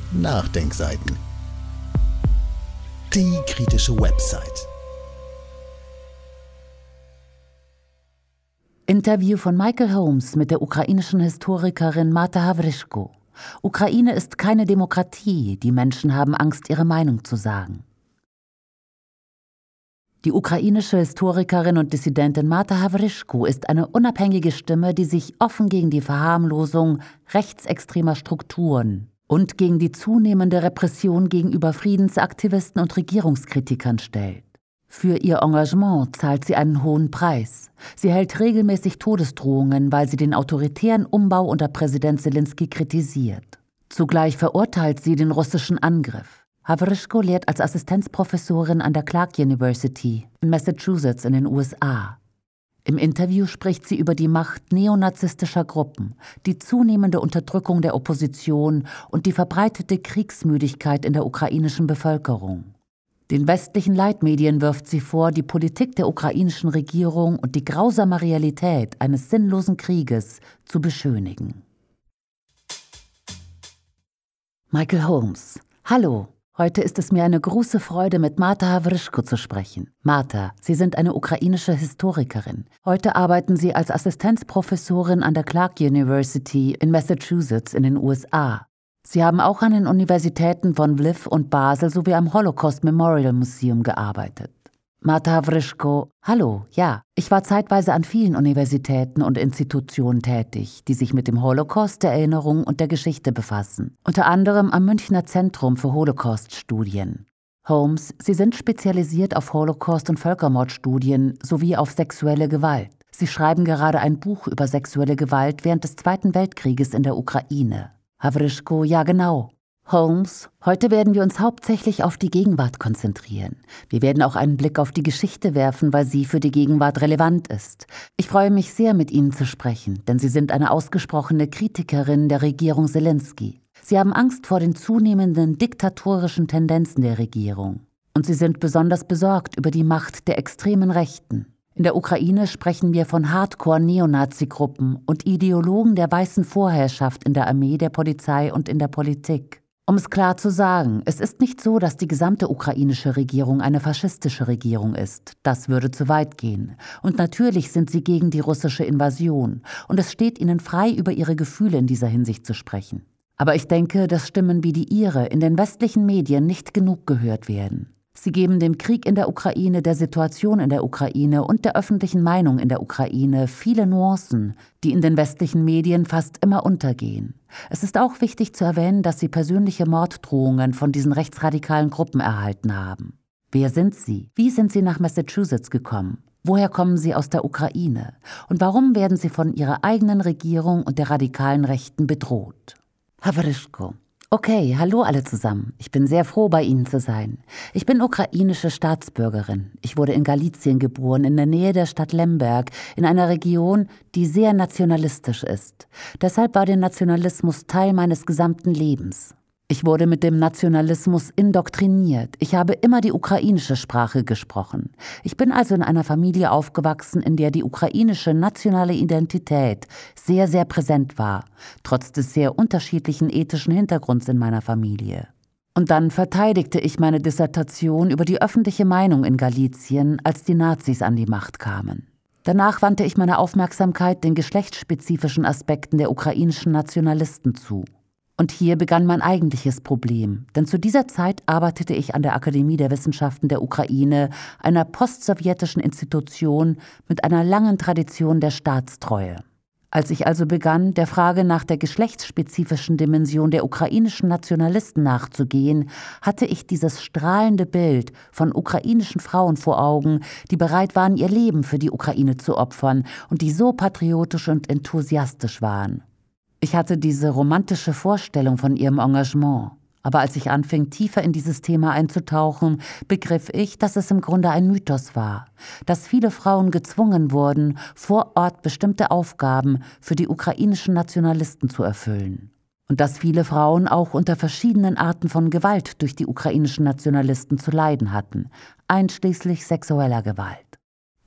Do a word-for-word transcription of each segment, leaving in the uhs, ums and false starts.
Nachdenkseiten. Die kritische Website. Interview von Michael Holmes mit der ukrainischen Historikerin Marta Hawryschko. Ukraine ist keine Demokratie, die Menschen haben Angst, ihre Meinung zu sagen. Die ukrainische Historikerin und Dissidentin Marta Hawryschko ist eine unabhängige Stimme, die sich offen gegen die Verharmlosung rechtsextremer Strukturen und gegen die zunehmende Repression gegenüber Friedensaktivisten und Regierungskritikern stellt. Für ihr Engagement zahlt sie einen hohen Preis. Sie hält regelmäßig Todesdrohungen, weil sie den autoritären Umbau unter Präsident Selenskyj kritisiert. Zugleich verurteilt sie den russischen Angriff. Hawryschko lehrt als Assistenzprofessorin an der Clark University in Massachusetts in den U S A. Im Interview spricht sie über die Macht neonazistischer Gruppen, die zunehmende Unterdrückung der Opposition und die verbreitete Kriegsmüdigkeit in der ukrainischen Bevölkerung. Den westlichen Leitmedien wirft sie vor, die Politik der ukrainischen Regierung und die grausame Realität eines sinnlosen Krieges zu beschönigen. Michael Holmes. Hallo, heute ist es mir eine große Freude, mit Marta Hawryschko zu sprechen. Marta, Sie sind eine ukrainische Historikerin. Heute arbeiten Sie als Assistenzprofessorin an der Clark University in Massachusetts in den U S A. Sie haben auch an den Universitäten von Lviv und Basel sowie am Holocaust Memorial Museum gearbeitet. Marta Hawryschko, hallo, ja, ich war zeitweise an vielen Universitäten und Institutionen tätig, die sich mit dem Holocaust, der Erinnerung und der Geschichte befassen. Unter anderem am Münchner Zentrum für Holocaust-Studien. Holmes, Sie sind spezialisiert auf Holocaust- und Völkermordstudien sowie auf sexuelle Gewalt. Sie schreiben gerade ein Buch über sexuelle Gewalt während des Zweiten Weltkrieges in der Ukraine. Hawryschko, ja genau. Holmes, heute werden wir uns hauptsächlich auf die Gegenwart konzentrieren. Wir werden auch einen Blick auf die Geschichte werfen, weil sie für die Gegenwart relevant ist. Ich freue mich sehr, mit Ihnen zu sprechen, denn Sie sind eine ausgesprochene Kritikerin der Regierung Selenskyj. Sie haben Angst vor den zunehmenden diktatorischen Tendenzen der Regierung. Und Sie sind besonders besorgt über die Macht der extremen Rechten. In der Ukraine sprechen wir von Hardcore-Neonazi-Gruppen und Ideologen der weißen Vorherrschaft in der Armee, der Polizei und in der Politik. Um es klar zu sagen, es ist nicht so, dass die gesamte ukrainische Regierung eine faschistische Regierung ist. Das würde zu weit gehen. Und natürlich sind sie gegen die russische Invasion. Und es steht ihnen frei, über ihre Gefühle in dieser Hinsicht zu sprechen. Aber ich denke, dass Stimmen wie die Ihre in den westlichen Medien nicht genug gehört werden. Sie geben dem Krieg in der Ukraine, der Situation in der Ukraine und der öffentlichen Meinung in der Ukraine viele Nuancen, die in den westlichen Medien fast immer untergehen. Es ist auch wichtig zu erwähnen, dass Sie persönliche Morddrohungen von diesen rechtsradikalen Gruppen erhalten haben. Wer sind Sie? Wie sind Sie nach Massachusetts gekommen? Woher kommen Sie aus der Ukraine? Und warum werden Sie von Ihrer eigenen Regierung und der radikalen Rechten bedroht? Hawryschko. Okay, hallo alle zusammen. Ich bin sehr froh, bei Ihnen zu sein. Ich bin ukrainische Staatsbürgerin. Ich wurde in Galizien geboren, in der Nähe der Stadt Lemberg, in einer Region, die sehr nationalistisch ist. Deshalb war der Nationalismus Teil meines gesamten Lebens. Ich wurde mit dem Nationalismus indoktriniert. Ich habe immer die ukrainische Sprache gesprochen. Ich bin also in einer Familie aufgewachsen, in der die ukrainische nationale Identität sehr, sehr präsent war, trotz des sehr unterschiedlichen ethischen Hintergrunds in meiner Familie. Und dann verteidigte ich meine Dissertation über die öffentliche Meinung in Galizien, als die Nazis an die Macht kamen. Danach wandte ich meine Aufmerksamkeit den geschlechtsspezifischen Aspekten der ukrainischen Nationalisten zu. Und hier begann mein eigentliches Problem, denn zu dieser Zeit arbeitete ich an der Akademie der Wissenschaften der Ukraine, einer postsowjetischen Institution mit einer langen Tradition der Staatstreue. Als ich also begann, der Frage nach der geschlechtsspezifischen Dimension der ukrainischen Nationalisten nachzugehen, hatte ich dieses strahlende Bild von ukrainischen Frauen vor Augen, die bereit waren, ihr Leben für die Ukraine zu opfern und die so patriotisch und enthusiastisch waren. Ich hatte diese romantische Vorstellung von ihrem Engagement, aber als ich anfing, tiefer in dieses Thema einzutauchen, begriff ich, dass es im Grunde ein Mythos war, dass viele Frauen gezwungen wurden, vor Ort bestimmte Aufgaben für die ukrainischen Nationalisten zu erfüllen. Und dass viele Frauen auch unter verschiedenen Arten von Gewalt durch die ukrainischen Nationalisten zu leiden hatten, einschließlich sexueller Gewalt.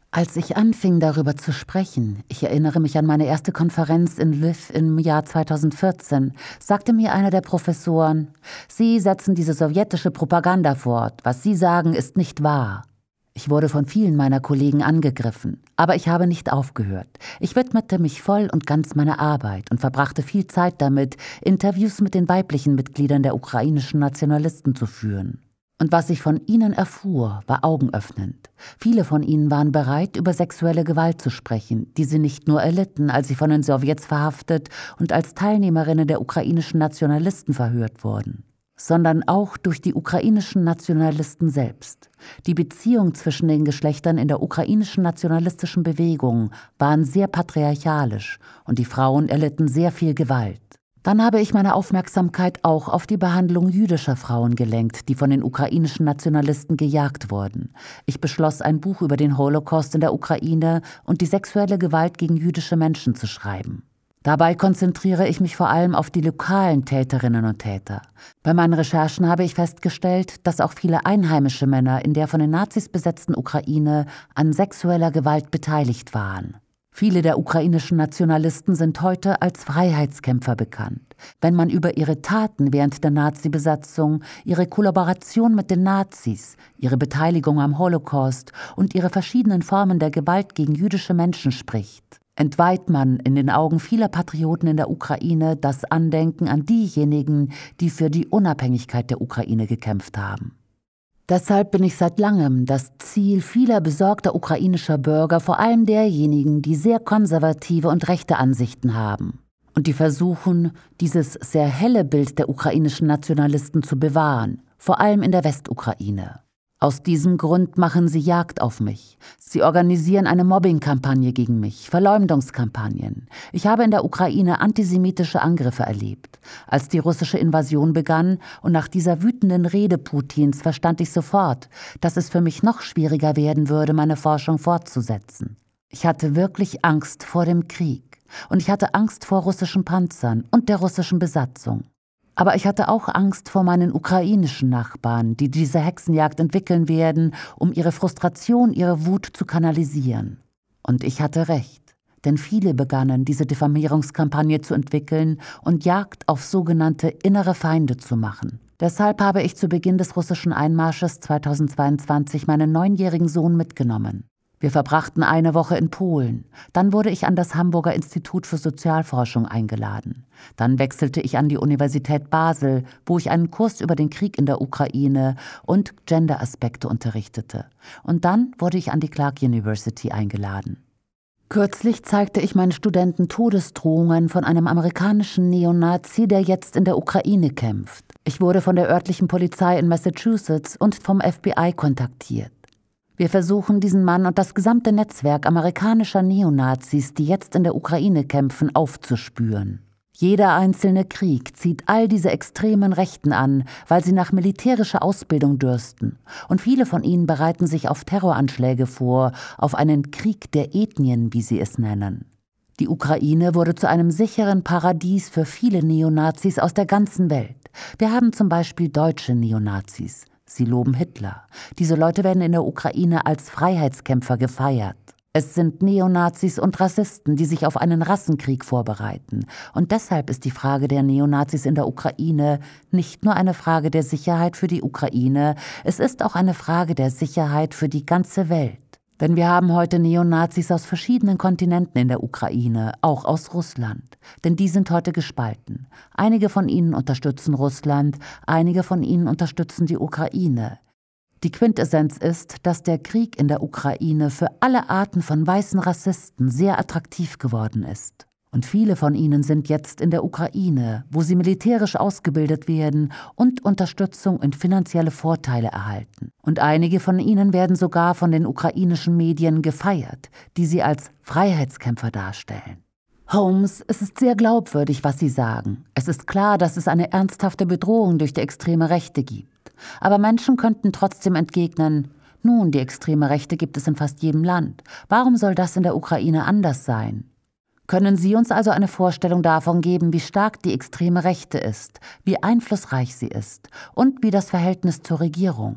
Als ich anfing, darüber zu sprechen, ich erinnere mich an meine erste Konferenz in Lviv im Jahr zweitausendvierzehn, sagte mir einer der Professoren, Sie setzen diese sowjetische Propaganda fort, was Sie sagen, ist nicht wahr. Ich wurde von vielen meiner Kollegen angegriffen, aber ich habe nicht aufgehört. Ich widmete mich voll und ganz meiner Arbeit und verbrachte viel Zeit damit, Interviews mit den weiblichen Mitgliedern der ukrainischen Nationalisten zu führen. Und was ich von ihnen erfuhr, war augenöffnend. Viele von ihnen waren bereit, über sexuelle Gewalt zu sprechen, die sie nicht nur erlitten, als sie von den Sowjets verhaftet und als Teilnehmerinnen der ukrainischen Nationalisten verhört wurden, sondern auch durch die ukrainischen Nationalisten selbst. Die Beziehung zwischen den Geschlechtern in der ukrainischen nationalistischen Bewegung waren sehr patriarchalisch und die Frauen erlitten sehr viel Gewalt. Dann habe ich meine Aufmerksamkeit auch auf die Behandlung jüdischer Frauen gelenkt, die von den ukrainischen Nationalisten gejagt wurden. Ich beschloss, ein Buch über den Holocaust in der Ukraine und die sexuelle Gewalt gegen jüdische Menschen zu schreiben. Dabei konzentriere ich mich vor allem auf die lokalen Täterinnen und Täter. Bei meinen Recherchen habe ich festgestellt, dass auch viele einheimische Männer in der von den Nazis besetzten Ukraine an sexueller Gewalt beteiligt waren. Viele der ukrainischen Nationalisten sind heute als Freiheitskämpfer bekannt. Wenn man über ihre Taten während der Nazi-Besatzung, ihre Kollaboration mit den Nazis, ihre Beteiligung am Holocaust und ihre verschiedenen Formen der Gewalt gegen jüdische Menschen spricht, entweiht man in den Augen vieler Patrioten in der Ukraine das Andenken an diejenigen, die für die Unabhängigkeit der Ukraine gekämpft haben. Deshalb bin ich seit langem das Ziel vieler besorgter ukrainischer Bürger, vor allem derjenigen, die sehr konservative und rechte Ansichten haben und die versuchen, dieses sehr helle Bild der ukrainischen Nationalisten zu bewahren, vor allem in der Westukraine. Aus diesem Grund machen sie Jagd auf mich. Sie organisieren eine Mobbing-Kampagne gegen mich, Verleumdungskampagnen. Ich habe in der Ukraine antisemitische Angriffe erlebt. Als die russische Invasion begann und nach dieser wütenden Rede Putins verstand ich sofort, dass es für mich noch schwieriger werden würde, meine Forschung fortzusetzen. Ich hatte wirklich Angst vor dem Krieg und ich hatte Angst vor russischen Panzern und der russischen Besatzung. Aber ich hatte auch Angst vor meinen ukrainischen Nachbarn, die diese Hexenjagd entwickeln werden, um ihre Frustration, ihre Wut zu kanalisieren. Und ich hatte recht, denn viele begannen, diese Diffamierungskampagne zu entwickeln und Jagd auf sogenannte innere Feinde zu machen. Deshalb habe ich zu Beginn des russischen Einmarsches zweitausendzweiundzwanzig meinen neunjährigen Sohn mitgenommen. Wir verbrachten eine Woche in Polen. Dann wurde ich an das Hamburger Institut für Sozialforschung eingeladen. Dann wechselte ich an die Universität Basel, wo ich einen Kurs über den Krieg in der Ukraine und Gender-Aspekte unterrichtete. Und dann wurde ich an die Clark University eingeladen. Kürzlich zeigte ich meinen Studenten Todesdrohungen von einem amerikanischen Neonazi, der jetzt in der Ukraine kämpft. Ich wurde von der örtlichen Polizei in Massachusetts und vom F B I kontaktiert. Wir versuchen, diesen Mann und das gesamte Netzwerk amerikanischer Neonazis, die jetzt in der Ukraine kämpfen, aufzuspüren. Jeder einzelne Krieg zieht all diese extremen Rechten an, weil sie nach militärischer Ausbildung dürsten. Und viele von ihnen bereiten sich auf Terroranschläge vor, auf einen Krieg der Ethnien, wie sie es nennen. Die Ukraine wurde zu einem sicheren Paradies für viele Neonazis aus der ganzen Welt. Wir haben zum Beispiel deutsche Neonazis. Sie loben Hitler. Diese Leute werden in der Ukraine als Freiheitskämpfer gefeiert. Es sind Neonazis und Rassisten, die sich auf einen Rassenkrieg vorbereiten. Und deshalb ist die Frage der Neonazis in der Ukraine nicht nur eine Frage der Sicherheit für die Ukraine, es ist auch eine Frage der Sicherheit für die ganze Welt. Denn wir haben heute Neonazis aus verschiedenen Kontinenten in der Ukraine, auch aus Russland. Denn die sind heute gespalten. Einige von ihnen unterstützen Russland, einige von ihnen unterstützen die Ukraine. Die Quintessenz ist, dass der Krieg in der Ukraine für alle Arten von weißen Rassisten sehr attraktiv geworden ist. Und viele von ihnen sind jetzt in der Ukraine, wo sie militärisch ausgebildet werden und Unterstützung und finanzielle Vorteile erhalten. Und einige von ihnen werden sogar von den ukrainischen Medien gefeiert, die sie als Freiheitskämpfer darstellen. Holmes, es ist sehr glaubwürdig, was Sie sagen. Es ist klar, dass es eine ernsthafte Bedrohung durch die extreme Rechte gibt. Aber Menschen könnten trotzdem entgegnen, nun, die extreme Rechte gibt es in fast jedem Land. Warum soll das in der Ukraine anders sein? Können Sie uns also eine Vorstellung davon geben, wie stark die extreme Rechte ist, wie einflussreich sie ist und wie das Verhältnis zur Regierung?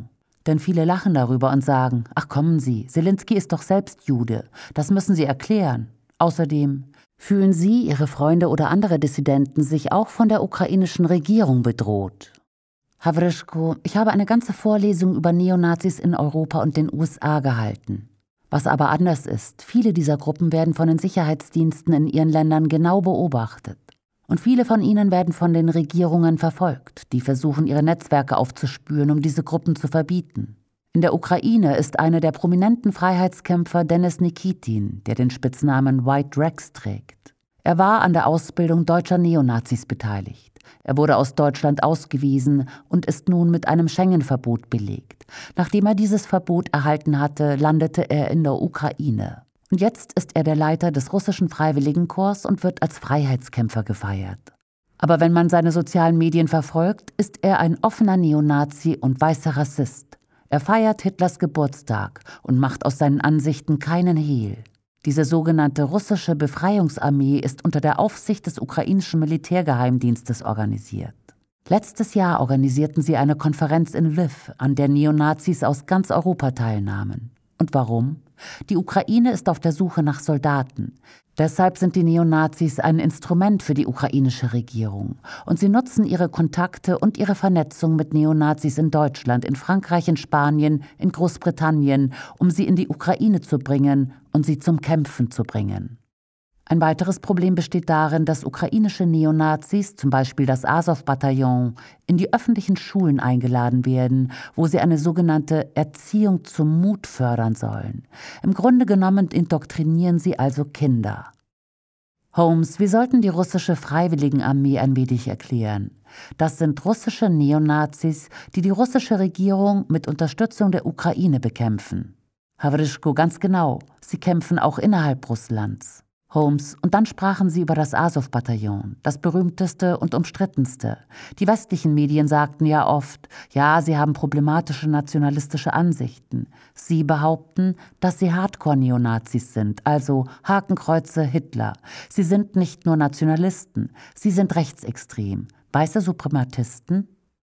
Denn viele lachen darüber und sagen, ach kommen Sie, Zelensky ist doch selbst Jude, das müssen Sie erklären. Außerdem, fühlen Sie, Ihre Freunde oder andere Dissidenten sich auch von der ukrainischen Regierung bedroht? Hawryschko, ich habe eine ganze Vorlesung über Neonazis in Europa und den U S A gehalten. Was aber anders ist, viele dieser Gruppen werden von den Sicherheitsdiensten in ihren Ländern genau beobachtet. Und viele von ihnen werden von den Regierungen verfolgt, die versuchen, ihre Netzwerke aufzuspüren, um diese Gruppen zu verbieten. In der Ukraine ist einer der prominenten Freiheitskämpfer Denis Nikitin, der den Spitznamen White Rex trägt. Er war an der Ausbildung deutscher Neonazis beteiligt. Er wurde aus Deutschland ausgewiesen und ist nun mit einem Schengen-Verbot belegt. Nachdem er dieses Verbot erhalten hatte, landete er in der Ukraine. Und jetzt ist er der Leiter des russischen Freiwilligenkorps und wird als Freiheitskämpfer gefeiert. Aber wenn man seine sozialen Medien verfolgt, ist er ein offener Neonazi und weißer Rassist. Er feiert Hitlers Geburtstag und macht aus seinen Ansichten keinen Hehl. Diese sogenannte russische Befreiungsarmee ist unter der Aufsicht des ukrainischen Militärgeheimdienstes organisiert. Letztes Jahr organisierten sie eine Konferenz in Lviv, an der Neonazis aus ganz Europa teilnahmen. Und warum? Die Ukraine ist auf der Suche nach Soldaten. Deshalb sind die Neonazis ein Instrument für die ukrainische Regierung. Und sie nutzen ihre Kontakte und ihre Vernetzung mit Neonazis in Deutschland, in Frankreich, in Spanien, in Großbritannien, um sie in die Ukraine zu bringen und sie zum Kämpfen zu bringen. Ein weiteres Problem besteht darin, dass ukrainische Neonazis, zum Beispiel das Asow-Bataillon, in die öffentlichen Schulen eingeladen werden, wo sie eine sogenannte Erziehung zum Mut fördern sollen. Im Grunde genommen indoktrinieren sie also Kinder. Holmes, wir sollten die russische Freiwilligenarmee ein wenig erklären. Das sind russische Neonazis, die die russische Regierung mit Unterstützung der Ukraine bekämpfen. Hawryschko, ganz genau, sie kämpfen auch innerhalb Russlands. Holmes, und dann sprachen sie über das Asow-Bataillon, das berühmteste und umstrittenste. Die westlichen Medien sagten ja oft, ja, sie haben problematische nationalistische Ansichten. Sie behaupten, dass sie Hardcore-Neonazis sind, also Hakenkreuze Hitler. Sie sind nicht nur Nationalisten, sie sind rechtsextrem. Weiße Suprematisten?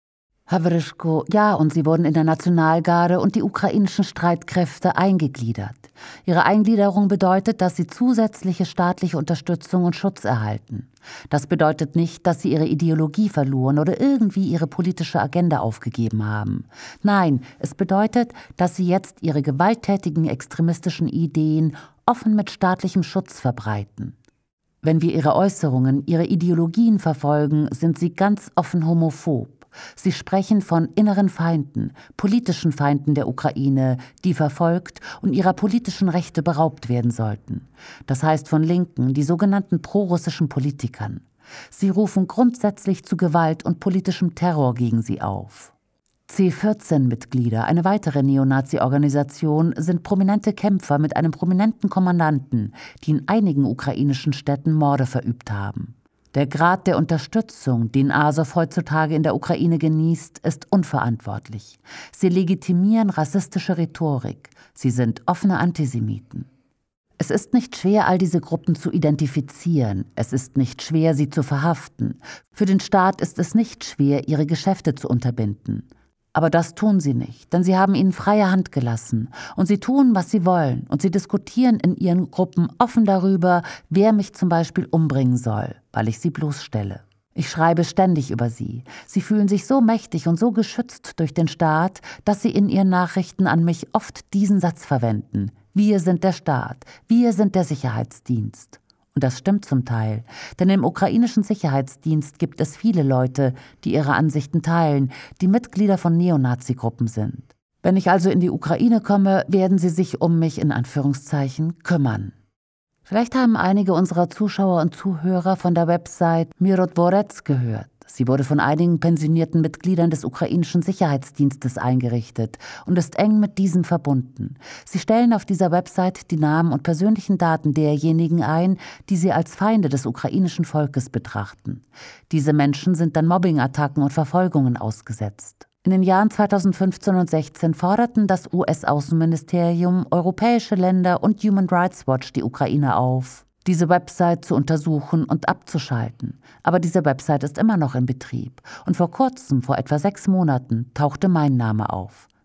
Hawryschko, ja, und sie wurden in der Nationalgarde und die ukrainischen Streitkräfte eingegliedert. Ihre Eingliederung bedeutet, dass sie zusätzliche staatliche Unterstützung und Schutz erhalten. Das bedeutet nicht, dass sie ihre Ideologie verloren oder irgendwie ihre politische Agenda aufgegeben haben. Nein, es bedeutet, dass sie jetzt ihre gewalttätigen extremistischen Ideen offen mit staatlichem Schutz verbreiten. Wenn wir ihre Äußerungen, ihre Ideologien verfolgen, sind sie ganz offen homophob. Sie sprechen von inneren Feinden, politischen Feinden der Ukraine, die verfolgt und ihrer politischen Rechte beraubt werden sollten. Das heißt von Linken, die sogenannten prorussischen Politikern. Sie rufen grundsätzlich zu Gewalt und politischem Terror gegen sie auf. C vierzehn Mitglieder, eine weitere Neonazi-Organisation, sind prominente Kämpfer mit einem prominenten Kommandanten, die in einigen ukrainischen Städten Morde verübt haben. Der Grad der Unterstützung, den Asow heutzutage in der Ukraine genießt, ist unverantwortlich. Sie legitimieren rassistische Rhetorik. Sie sind offene Antisemiten. Es ist nicht schwer, all diese Gruppen zu identifizieren. Es ist nicht schwer, sie zu verhaften. Für den Staat ist es nicht schwer, ihre Geschäfte zu unterbinden. Aber das tun sie nicht, denn sie haben ihnen freie Hand gelassen. Und sie tun, was sie wollen. Und sie diskutieren in ihren Gruppen offen darüber, wer mich zum Beispiel umbringen soll, weil ich sie bloßstelle. Ich schreibe ständig über sie. Sie fühlen sich so mächtig und so geschützt durch den Staat, dass sie in ihren Nachrichten an mich oft diesen Satz verwenden. Wir sind der Staat. Wir sind der Sicherheitsdienst. Und das stimmt zum Teil, denn im ukrainischen Sicherheitsdienst gibt es viele Leute, die ihre Ansichten teilen, die Mitglieder von Neonazi-Gruppen sind. Wenn ich also in die Ukraine komme, werden sie sich um mich in Anführungszeichen kümmern. Vielleicht haben einige unserer Zuschauer und Zuhörer von der Website Mirotvorets gehört. Sie wurde von einigen pensionierten Mitgliedern des ukrainischen Sicherheitsdienstes eingerichtet und ist eng mit diesem verbunden. Sie stellen auf dieser Website die Namen und persönlichen Daten derjenigen ein, die sie als Feinde des ukrainischen Volkes betrachten. Diese Menschen sind dann Mobbingattacken und Verfolgungen ausgesetzt. In den Jahren zweitausendfünfzehn und sechzehn forderten das U S-Außenministerium, europäische Länder und Human Rights Watch die Ukraine auf, diese Website zu untersuchen und abzuschalten. Aber diese Website ist immer noch in Betrieb. Und vor kurzem, vor etwa sechs Monaten, tauchte mein Name auf.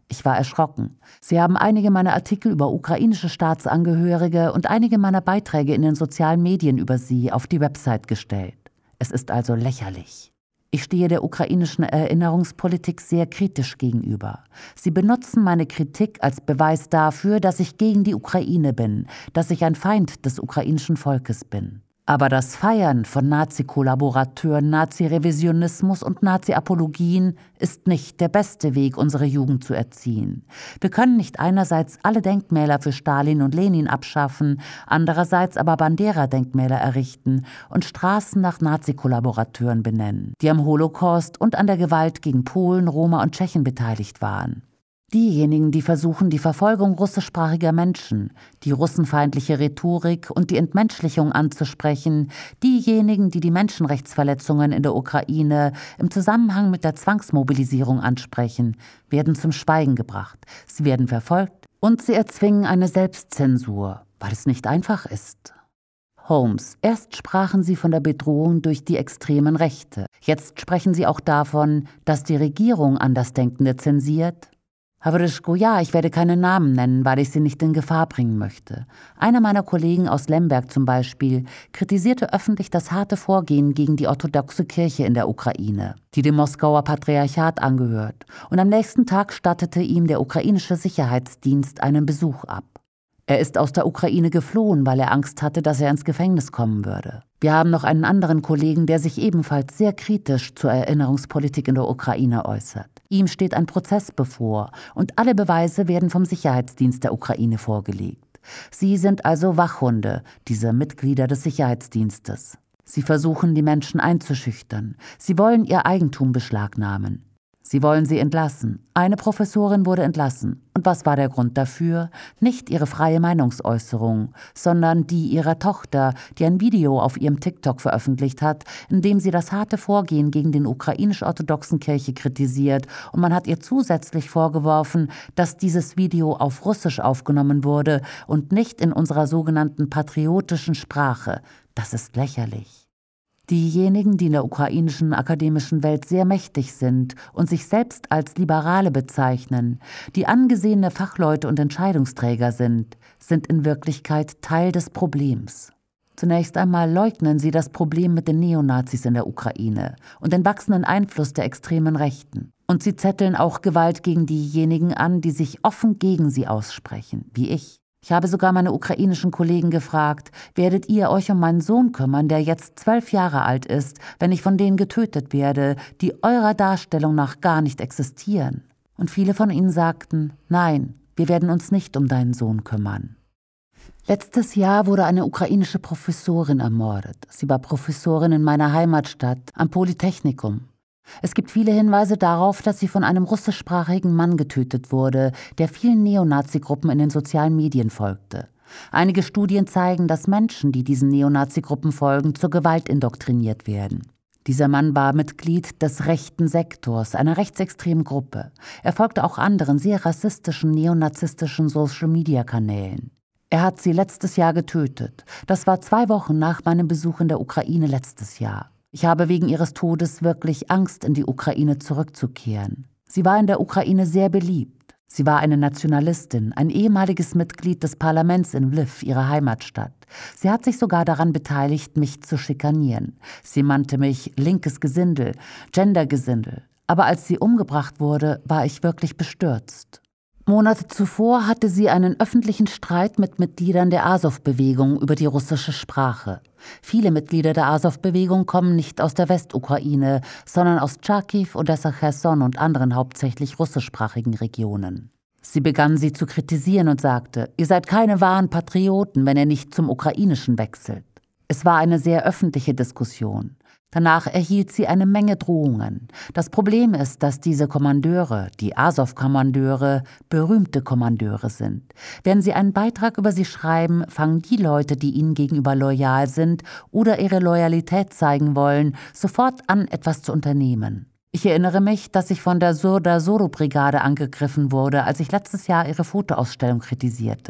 Ich war erschrocken. Sie haben einige meiner Artikel über ukrainische Staatsangehörige und einige meiner Beiträge in den sozialen Medien über sie auf die Website gestellt. Es ist also lächerlich. Ich stehe der ukrainischen Erinnerungspolitik sehr kritisch gegenüber. Sie benutzen meine Kritik als Beweis dafür, dass ich gegen die Ukraine bin, dass ich ein Feind des ukrainischen Volkes bin. Aber das Feiern von Nazi-Kollaborateuren, Nazi-Revisionismus und Nazi-Apologien ist nicht der beste Weg, unsere Jugend zu erziehen. Wir können nicht einerseits alle Denkmäler für Stalin und Lenin abschaffen, andererseits aber Bandera-Denkmäler errichten und Straßen nach Nazi-Kollaborateuren benennen, die am Holocaust und an der Gewalt gegen Polen, Roma und Tschechen beteiligt waren. Diejenigen, die versuchen, die Verfolgung russischsprachiger Menschen, die russenfeindliche Rhetorik und die Entmenschlichung anzusprechen, diejenigen, die die Menschenrechtsverletzungen in der Ukraine im Zusammenhang mit der Zwangsmobilisierung ansprechen, werden zum Schweigen gebracht. Sie werden verfolgt und sie erzwingen eine Selbstzensur, weil es nicht einfach ist. Holmes, erst sprachen Sie von der Bedrohung durch die extremen Rechte. Jetzt sprechen Sie auch davon, dass die Regierung Andersdenkende zensiert. Hawryschko, ja, ich werde keine Namen nennen, weil ich sie nicht in Gefahr bringen möchte. Einer meiner Kollegen aus Lemberg zum Beispiel kritisierte öffentlich das harte Vorgehen gegen die orthodoxe Kirche in der Ukraine, die dem Moskauer Patriarchat angehört. Und am nächsten Tag stattete ihm der ukrainische Sicherheitsdienst einen Besuch ab. Er ist aus der Ukraine geflohen, weil er Angst hatte, dass er ins Gefängnis kommen würde. Wir haben noch einen anderen Kollegen, der sich ebenfalls sehr kritisch zur Erinnerungspolitik in der Ukraine äußert. Ihm steht ein Prozess bevor und alle Beweise werden vom Sicherheitsdienst der Ukraine vorgelegt. Sie sind also Wachhunde, diese Mitglieder des Sicherheitsdienstes. Sie versuchen, die Menschen einzuschüchtern. Sie wollen ihr Eigentum beschlagnahmen. Sie wollen sie entlassen. Eine Professorin wurde entlassen. Und was war der Grund dafür? Nicht ihre freie Meinungsäußerung, sondern die ihrer Tochter, die ein Video auf ihrem TikTok veröffentlicht hat, in dem sie das harte Vorgehen gegen den ukrainisch-orthodoxen Kirche kritisiert. Und man hat ihr zusätzlich vorgeworfen, dass dieses Video auf Russisch aufgenommen wurde und nicht in unserer sogenannten patriotischen Sprache. Das ist lächerlich. Diejenigen, die in der ukrainischen akademischen Welt sehr mächtig sind und sich selbst als Liberale bezeichnen, die angesehene Fachleute und Entscheidungsträger sind, sind in Wirklichkeit Teil des Problems. Zunächst einmal leugnen sie das Problem mit den Neonazis in der Ukraine und den wachsenden Einfluss der extremen Rechten. Und sie zetteln auch Gewalt gegen diejenigen an, die sich offen gegen sie aussprechen, wie ich. Ich habe sogar meine ukrainischen Kollegen gefragt, werdet ihr euch um meinen Sohn kümmern, der jetzt zwölf Jahre alt ist, wenn ich von denen getötet werde, die eurer Darstellung nach gar nicht existieren? Und viele von ihnen sagten, nein, wir werden uns nicht um deinen Sohn kümmern. Letztes Jahr wurde eine ukrainische Professorin ermordet. Sie war Professorin in meiner Heimatstadt am Polytechnikum. Es gibt viele Hinweise darauf, dass sie von einem russischsprachigen Mann getötet wurde, der vielen Neonazi-Gruppen in den sozialen Medien folgte. Einige Studien zeigen, dass Menschen, die diesen Neonazi-Gruppen folgen, zur Gewalt indoktriniert werden. Dieser Mann war Mitglied des rechten Sektors, einer rechtsextremen Gruppe. Er folgte auch anderen sehr rassistischen, neonazistischen Social-Media-Kanälen. Er hat sie letztes Jahr getötet. Das war zwei Wochen nach meinem Besuch in der Ukraine letztes Jahr. Ich habe wegen ihres Todes wirklich Angst, in die Ukraine zurückzukehren. Sie war in der Ukraine sehr beliebt. Sie war eine Nationalistin, ein ehemaliges Mitglied des Parlaments in Lviv, ihrer Heimatstadt. Sie hat sich sogar daran beteiligt, mich zu schikanieren. Sie nannte mich linkes Gesindel, Gendergesindel. Aber als sie umgebracht wurde, war ich wirklich bestürzt. Monate zuvor hatte sie einen öffentlichen Streit mit Mitgliedern der Asow-Bewegung über die russische Sprache. Viele Mitglieder der Asow-Bewegung kommen nicht aus der Westukraine, sondern aus Charkiw, Odessa, Cherson und anderen hauptsächlich russischsprachigen Regionen. Sie begann sie zu kritisieren und sagte, ihr seid keine wahren Patrioten, wenn ihr nicht zum Ukrainischen wechselt. Es war eine sehr öffentliche Diskussion. Danach erhielt sie eine Menge Drohungen. Das Problem ist, dass diese Kommandeure, die Asow-Kommandeure, berühmte Kommandeure sind. Wenn sie einen Beitrag über sie schreiben, fangen die Leute, die ihnen gegenüber loyal sind oder ihre Loyalität zeigen wollen, sofort an, etwas zu unternehmen. Ich erinnere mich, dass ich von der Surda-Soro-Brigade angegriffen wurde, als ich letztes Jahr ihre Fotoausstellung kritisierte.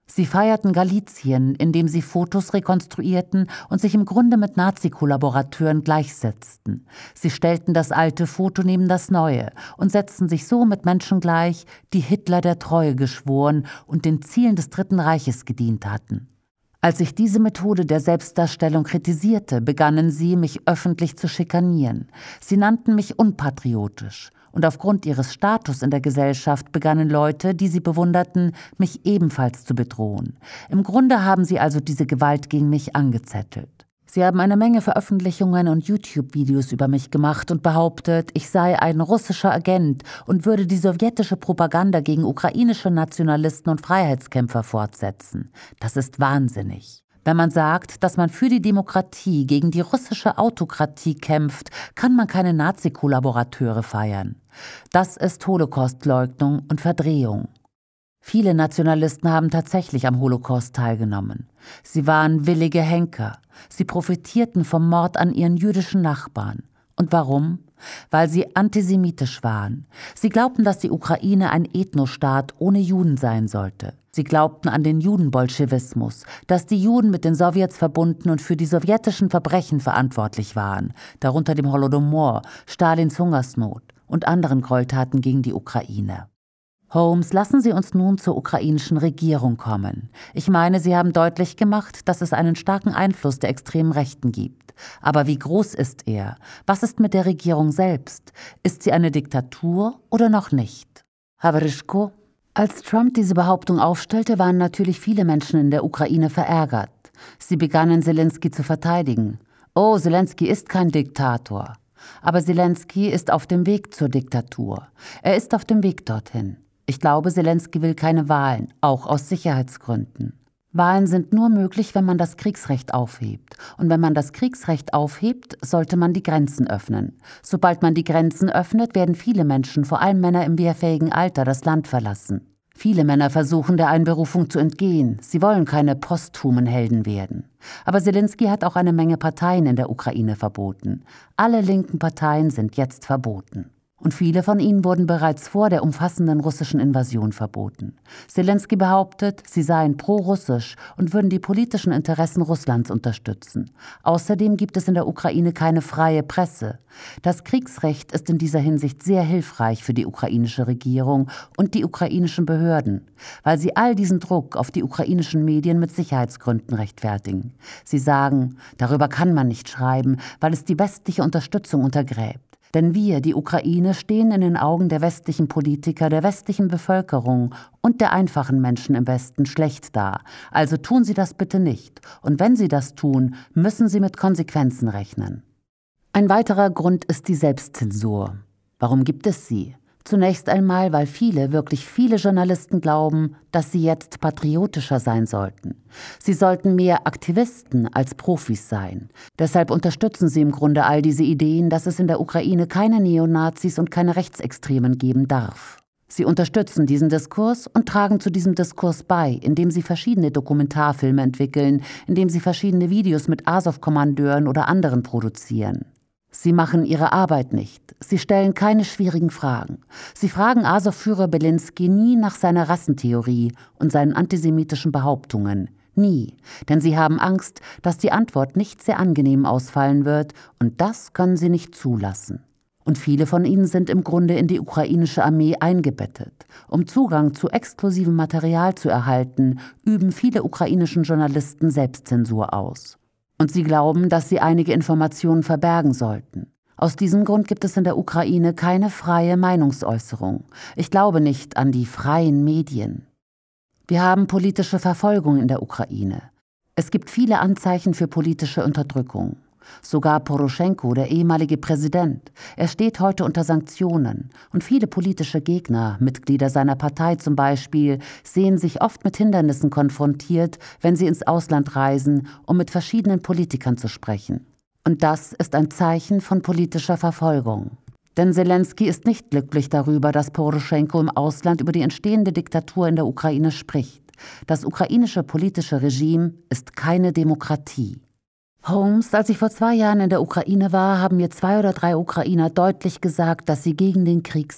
Sie feierten Galizien, indem sie Fotos rekonstruierten und sich im Grunde mit Nazi-Kollaborateuren gleichsetzten. Sie stellten das alte Foto neben das neue und setzten sich so mit Menschen gleich, die Hitler der Treue geschworen und den Zielen des Dritten Reiches gedient hatten. Als ich diese Methode der Selbstdarstellung kritisierte, begannen sie, mich öffentlich zu schikanieren. Sie nannten mich unpatriotisch. Und aufgrund ihres Status in der Gesellschaft begannen Leute, die sie bewunderten, mich ebenfalls zu bedrohen. Im Grunde haben sie also diese Gewalt gegen mich angezettelt. Sie haben eine Menge Veröffentlichungen und YouTube-Videos über mich gemacht und behauptet, ich sei ein russischer Agent und würde die sowjetische Propaganda gegen ukrainische Nationalisten und Freiheitskämpfer fortsetzen. Das ist wahnsinnig. Wenn man sagt, dass man für die Demokratie gegen die russische Autokratie kämpft, kann man keine Nazi-Kollaborateure feiern. Das ist Holocaustleugnung und Verdrehung. Viele Nationalisten haben tatsächlich am Holocaust teilgenommen. Sie waren willige Henker. Sie profitierten vom Mord an ihren jüdischen Nachbarn. Und warum? Weil sie antisemitisch waren. Sie glaubten, dass die Ukraine ein Ethnostaat ohne Juden sein sollte. Sie glaubten an den Judenbolschewismus, dass die Juden mit den Sowjets verbunden und für die sowjetischen Verbrechen verantwortlich waren, darunter dem Holodomor, Stalins Hungersnot und anderen Gräueltaten gegen die Ukraine. Holmes, lassen Sie uns nun zur ukrainischen Regierung kommen. Ich meine, Sie haben deutlich gemacht, dass es einen starken Einfluss der extremen Rechten gibt. Aber wie groß ist er? Was ist mit der Regierung selbst? Ist sie eine Diktatur oder noch nicht? Hawryschko? Als Trump diese Behauptung aufstellte, waren natürlich viele Menschen in der Ukraine verärgert. Sie begannen, Selenskyj zu verteidigen. Oh, Selenskyj ist kein Diktator. Aber Selenskyj ist auf dem Weg zur Diktatur. Er ist auf dem Weg dorthin. Ich glaube, Selenskyj will keine Wahlen, auch aus Sicherheitsgründen. Wahlen sind nur möglich, wenn man das Kriegsrecht aufhebt. Und wenn man das Kriegsrecht aufhebt, sollte man die Grenzen öffnen. Sobald man die Grenzen öffnet, werden viele Menschen, vor allem Männer im wehrfähigen Alter, das Land verlassen. Viele Männer versuchen, der Einberufung zu entgehen. Sie wollen keine posthumen Helden werden. Aber Selenskyj hat auch eine Menge Parteien in der Ukraine verboten. Alle linken Parteien sind jetzt verboten. Und viele von ihnen wurden bereits vor der umfassenden russischen Invasion verboten. Selenskyj behauptet, sie seien pro-russisch und würden die politischen Interessen Russlands unterstützen. Außerdem gibt es in der Ukraine keine freie Presse. Das Kriegsrecht ist in dieser Hinsicht sehr hilfreich für die ukrainische Regierung und die ukrainischen Behörden, weil sie all diesen Druck auf die ukrainischen Medien mit Sicherheitsgründen rechtfertigen. Sie sagen, darüber kann man nicht schreiben, weil es die westliche Unterstützung untergräbt. Denn wir, die Ukraine, stehen in den Augen der westlichen Politiker, der westlichen Bevölkerung und der einfachen Menschen im Westen schlecht da. Also tun Sie das bitte nicht. Und wenn Sie das tun, müssen Sie mit Konsequenzen rechnen. Ein weiterer Grund ist die Selbstzensur. Warum gibt es sie? Zunächst einmal, weil viele, wirklich viele Journalisten glauben, dass sie jetzt patriotischer sein sollten. Sie sollten mehr Aktivisten als Profis sein. Deshalb unterstützen sie im Grunde all diese Ideen, dass es in der Ukraine keine Neonazis und keine Rechtsextremen geben darf. Sie unterstützen diesen Diskurs und tragen zu diesem Diskurs bei, indem sie verschiedene Dokumentarfilme entwickeln, indem sie verschiedene Videos mit Asow-Kommandeuren oder anderen produzieren. Sie machen ihre Arbeit nicht. Sie stellen keine schwierigen Fragen. Sie fragen Asow-Führer Belensky nie nach seiner Rassentheorie und seinen antisemitischen Behauptungen. Nie. Denn sie haben Angst, dass die Antwort nicht sehr angenehm ausfallen wird, und das können sie nicht zulassen. Und viele von ihnen sind im Grunde in die ukrainische Armee eingebettet. Um Zugang zu exklusivem Material zu erhalten, üben viele ukrainischen Journalisten Selbstzensur aus. Und sie glauben, dass sie einige Informationen verbergen sollten. Aus diesem Grund gibt es in der Ukraine keine freie Meinungsäußerung. Ich glaube nicht an die freien Medien. Wir haben politische Verfolgung in der Ukraine. Es gibt viele Anzeichen für politische Unterdrückung. Sogar Poroschenko, der ehemalige Präsident, er steht heute unter Sanktionen. Und viele politische Gegner, Mitglieder seiner Partei zum Beispiel, sehen sich oft mit Hindernissen konfrontiert, wenn sie ins Ausland reisen, um mit verschiedenen Politikern zu sprechen. Und das ist ein Zeichen von politischer Verfolgung. Denn Selenskyj ist nicht glücklich darüber, dass Poroschenko im Ausland über die entstehende Diktatur in der Ukraine spricht. Das ukrainische politische Regime ist keine Demokratie. Holmes, als ich vor zwei Jahren in der Ukraine war, haben mir zwei oder drei Ukrainer deutlich gesagt, dass sie gegen den Krieg sind.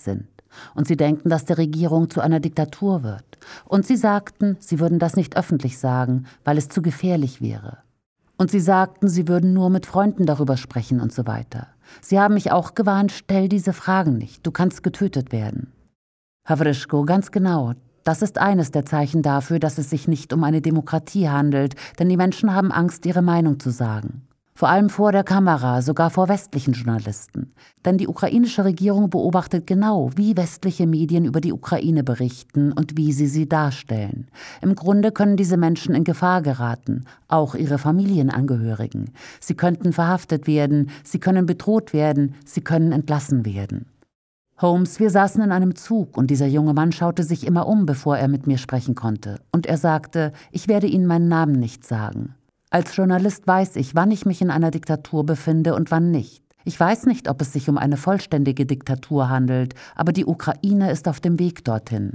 Und sie denken, dass die Regierung zu einer Diktatur wird. Und sie sagten, sie würden das nicht öffentlich sagen, weil es zu gefährlich wäre. Und sie sagten, sie würden nur mit Freunden darüber sprechen und so weiter. Sie haben mich auch gewarnt, stell diese Fragen nicht, du kannst getötet werden. Havriško, ganz genau, das ist eines der Zeichen dafür, dass es sich nicht um eine Demokratie handelt, denn die Menschen haben Angst, ihre Meinung zu sagen. Vor allem vor der Kamera, sogar vor westlichen Journalisten. Denn die ukrainische Regierung beobachtet genau, wie westliche Medien über die Ukraine berichten und wie sie sie darstellen. Im Grunde können diese Menschen in Gefahr geraten, auch ihre Familienangehörigen. Sie könnten verhaftet werden, sie können bedroht werden, sie können entlassen werden. Holmes, wir saßen in einem Zug und dieser junge Mann schaute sich immer um, bevor er mit mir sprechen konnte. Und er sagte, ich werde Ihnen meinen Namen nicht sagen. Als Journalist weiß ich, wann ich mich in einer Diktatur befinde und wann nicht. Ich weiß nicht, ob es sich um eine vollständige Diktatur handelt, aber die Ukraine ist auf dem Weg dorthin.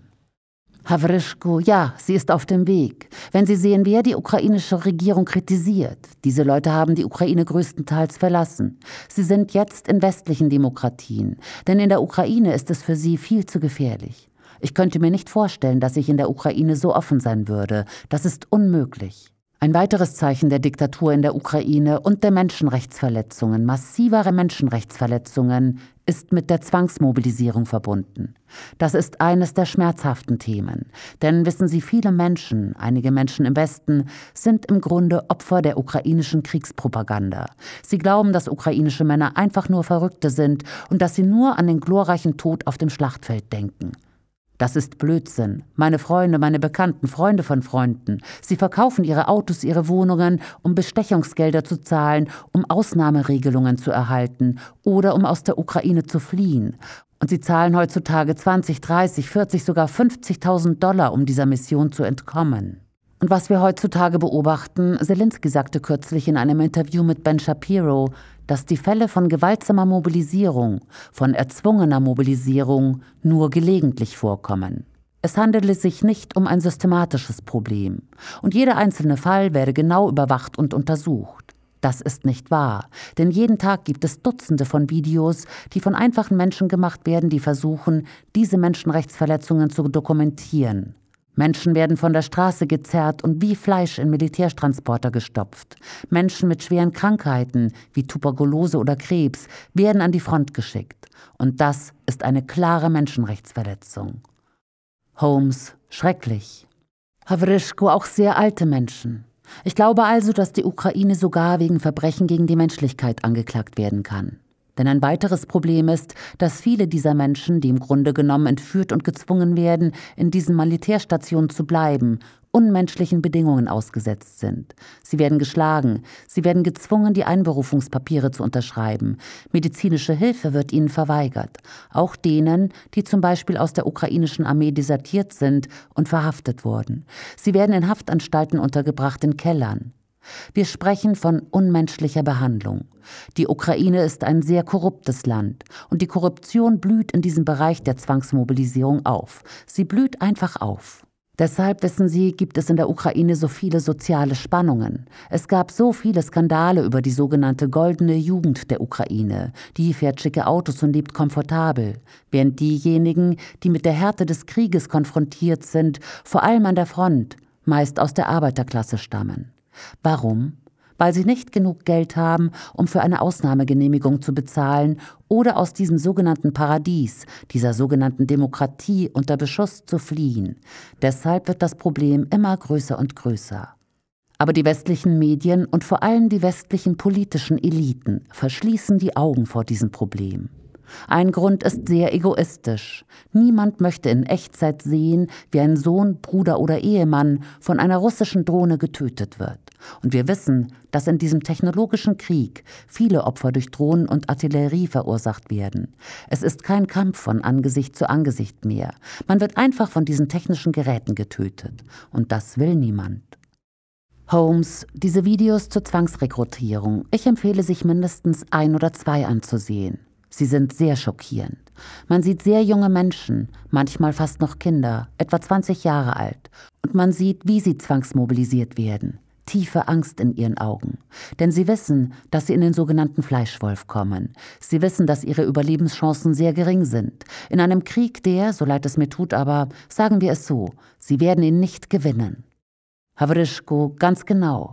Havriško, ja, sie ist auf dem Weg. Wenn Sie sehen, wer die ukrainische Regierung kritisiert. Diese Leute haben die Ukraine größtenteils verlassen. Sie sind jetzt in westlichen Demokratien, denn in der Ukraine ist es für sie viel zu gefährlich. Ich könnte mir nicht vorstellen, dass ich in der Ukraine so offen sein würde. Das ist unmöglich. Ein weiteres Zeichen der Diktatur in der Ukraine und der Menschenrechtsverletzungen, massiver Menschenrechtsverletzungen, ist mit der Zwangsmobilisierung verbunden. Das ist eines der schmerzhaften Themen. Denn wissen Sie, viele Menschen, einige Menschen im Westen, sind im Grunde Opfer der ukrainischen Kriegspropaganda. Sie glauben, dass ukrainische Männer einfach nur Verrückte sind und dass sie nur an den glorreichen Tod auf dem Schlachtfeld denken. Das ist Blödsinn. Meine Freunde, meine Bekannten, Freunde von Freunden, sie verkaufen ihre Autos, ihre Wohnungen, um Bestechungsgelder zu zahlen, um Ausnahmeregelungen zu erhalten oder um aus der Ukraine zu fliehen. Und sie zahlen heutzutage zwanzig, dreißig, vierzig, sogar fünfzigtausend Dollar, um dieser Mission zu entkommen. Und was wir heutzutage beobachten, Zelensky sagte kürzlich in einem Interview mit Ben Shapiro, dass die Fälle von gewaltsamer Mobilisierung, von erzwungener Mobilisierung nur gelegentlich vorkommen. Es handele sich nicht um ein systematisches Problem und jeder einzelne Fall werde genau überwacht und untersucht. Das ist nicht wahr, denn jeden Tag gibt es Dutzende von Videos, die von einfachen Menschen gemacht werden, die versuchen, diese Menschenrechtsverletzungen zu dokumentieren. Menschen werden von der Straße gezerrt und wie Fleisch in Militärtransporter gestopft. Menschen mit schweren Krankheiten wie Tuberkulose oder Krebs werden an die Front geschickt. Und das ist eine klare Menschenrechtsverletzung. Holmes, schrecklich. Havriško, auch sehr alte Menschen. Ich glaube also, dass die Ukraine sogar wegen Verbrechen gegen die Menschlichkeit angeklagt werden kann. Denn ein weiteres Problem ist, dass viele dieser Menschen, die im Grunde genommen entführt und gezwungen werden, in diesen Militärstationen zu bleiben, unmenschlichen Bedingungen ausgesetzt sind. Sie werden geschlagen, sie werden gezwungen, die Einberufungspapiere zu unterschreiben. Medizinische Hilfe wird ihnen verweigert. Auch denen, die zum Beispiel aus der ukrainischen Armee desertiert sind und verhaftet wurden. Sie werden in Haftanstalten untergebracht in Kellern. Wir sprechen von unmenschlicher Behandlung. Die Ukraine ist ein sehr korruptes Land und die Korruption blüht in diesem Bereich der Zwangsmobilisierung auf. Sie blüht einfach auf. Deshalb, wissen Sie, gibt es in der Ukraine so viele soziale Spannungen. Es gab so viele Skandale über die sogenannte goldene Jugend der Ukraine. Die fährt schicke Autos und lebt komfortabel, während diejenigen, die mit der Härte des Krieges konfrontiert sind, vor allem an der Front, meist aus der Arbeiterklasse stammen. Warum? Weil sie nicht genug Geld haben, um für eine Ausnahmegenehmigung zu bezahlen oder aus diesem sogenannten Paradies, dieser sogenannten Demokratie unter Beschuss zu fliehen. Deshalb wird das Problem immer größer und größer. Aber die westlichen Medien und vor allem die westlichen politischen Eliten verschließen die Augen vor diesem Problem. Ein Grund ist sehr egoistisch. Niemand möchte in Echtzeit sehen, wie ein Sohn, Bruder oder Ehemann von einer russischen Drohne getötet wird. Und wir wissen, dass in diesem technologischen Krieg viele Opfer durch Drohnen und Artillerie verursacht werden. Es ist kein Kampf von Angesicht zu Angesicht mehr. Man wird einfach von diesen technischen Geräten getötet. Und das will niemand. Holmes, diese Videos zur Zwangsrekrutierung. Ich empfehle, sich mindestens ein oder zwei anzusehen. Sie sind sehr schockierend. Man sieht sehr junge Menschen, manchmal fast noch Kinder, etwa zwanzig Jahre alt. Und man sieht, wie sie zwangsmobilisiert werden. tiefe Angst in ihren Augen. Denn sie wissen, dass sie in den sogenannten Fleischwolf kommen. Sie wissen, dass ihre Überlebenschancen sehr gering sind. In einem Krieg, der, so leid es mir tut, aber sagen wir es so, sie werden ihn nicht gewinnen. Hawryschko, ganz genau.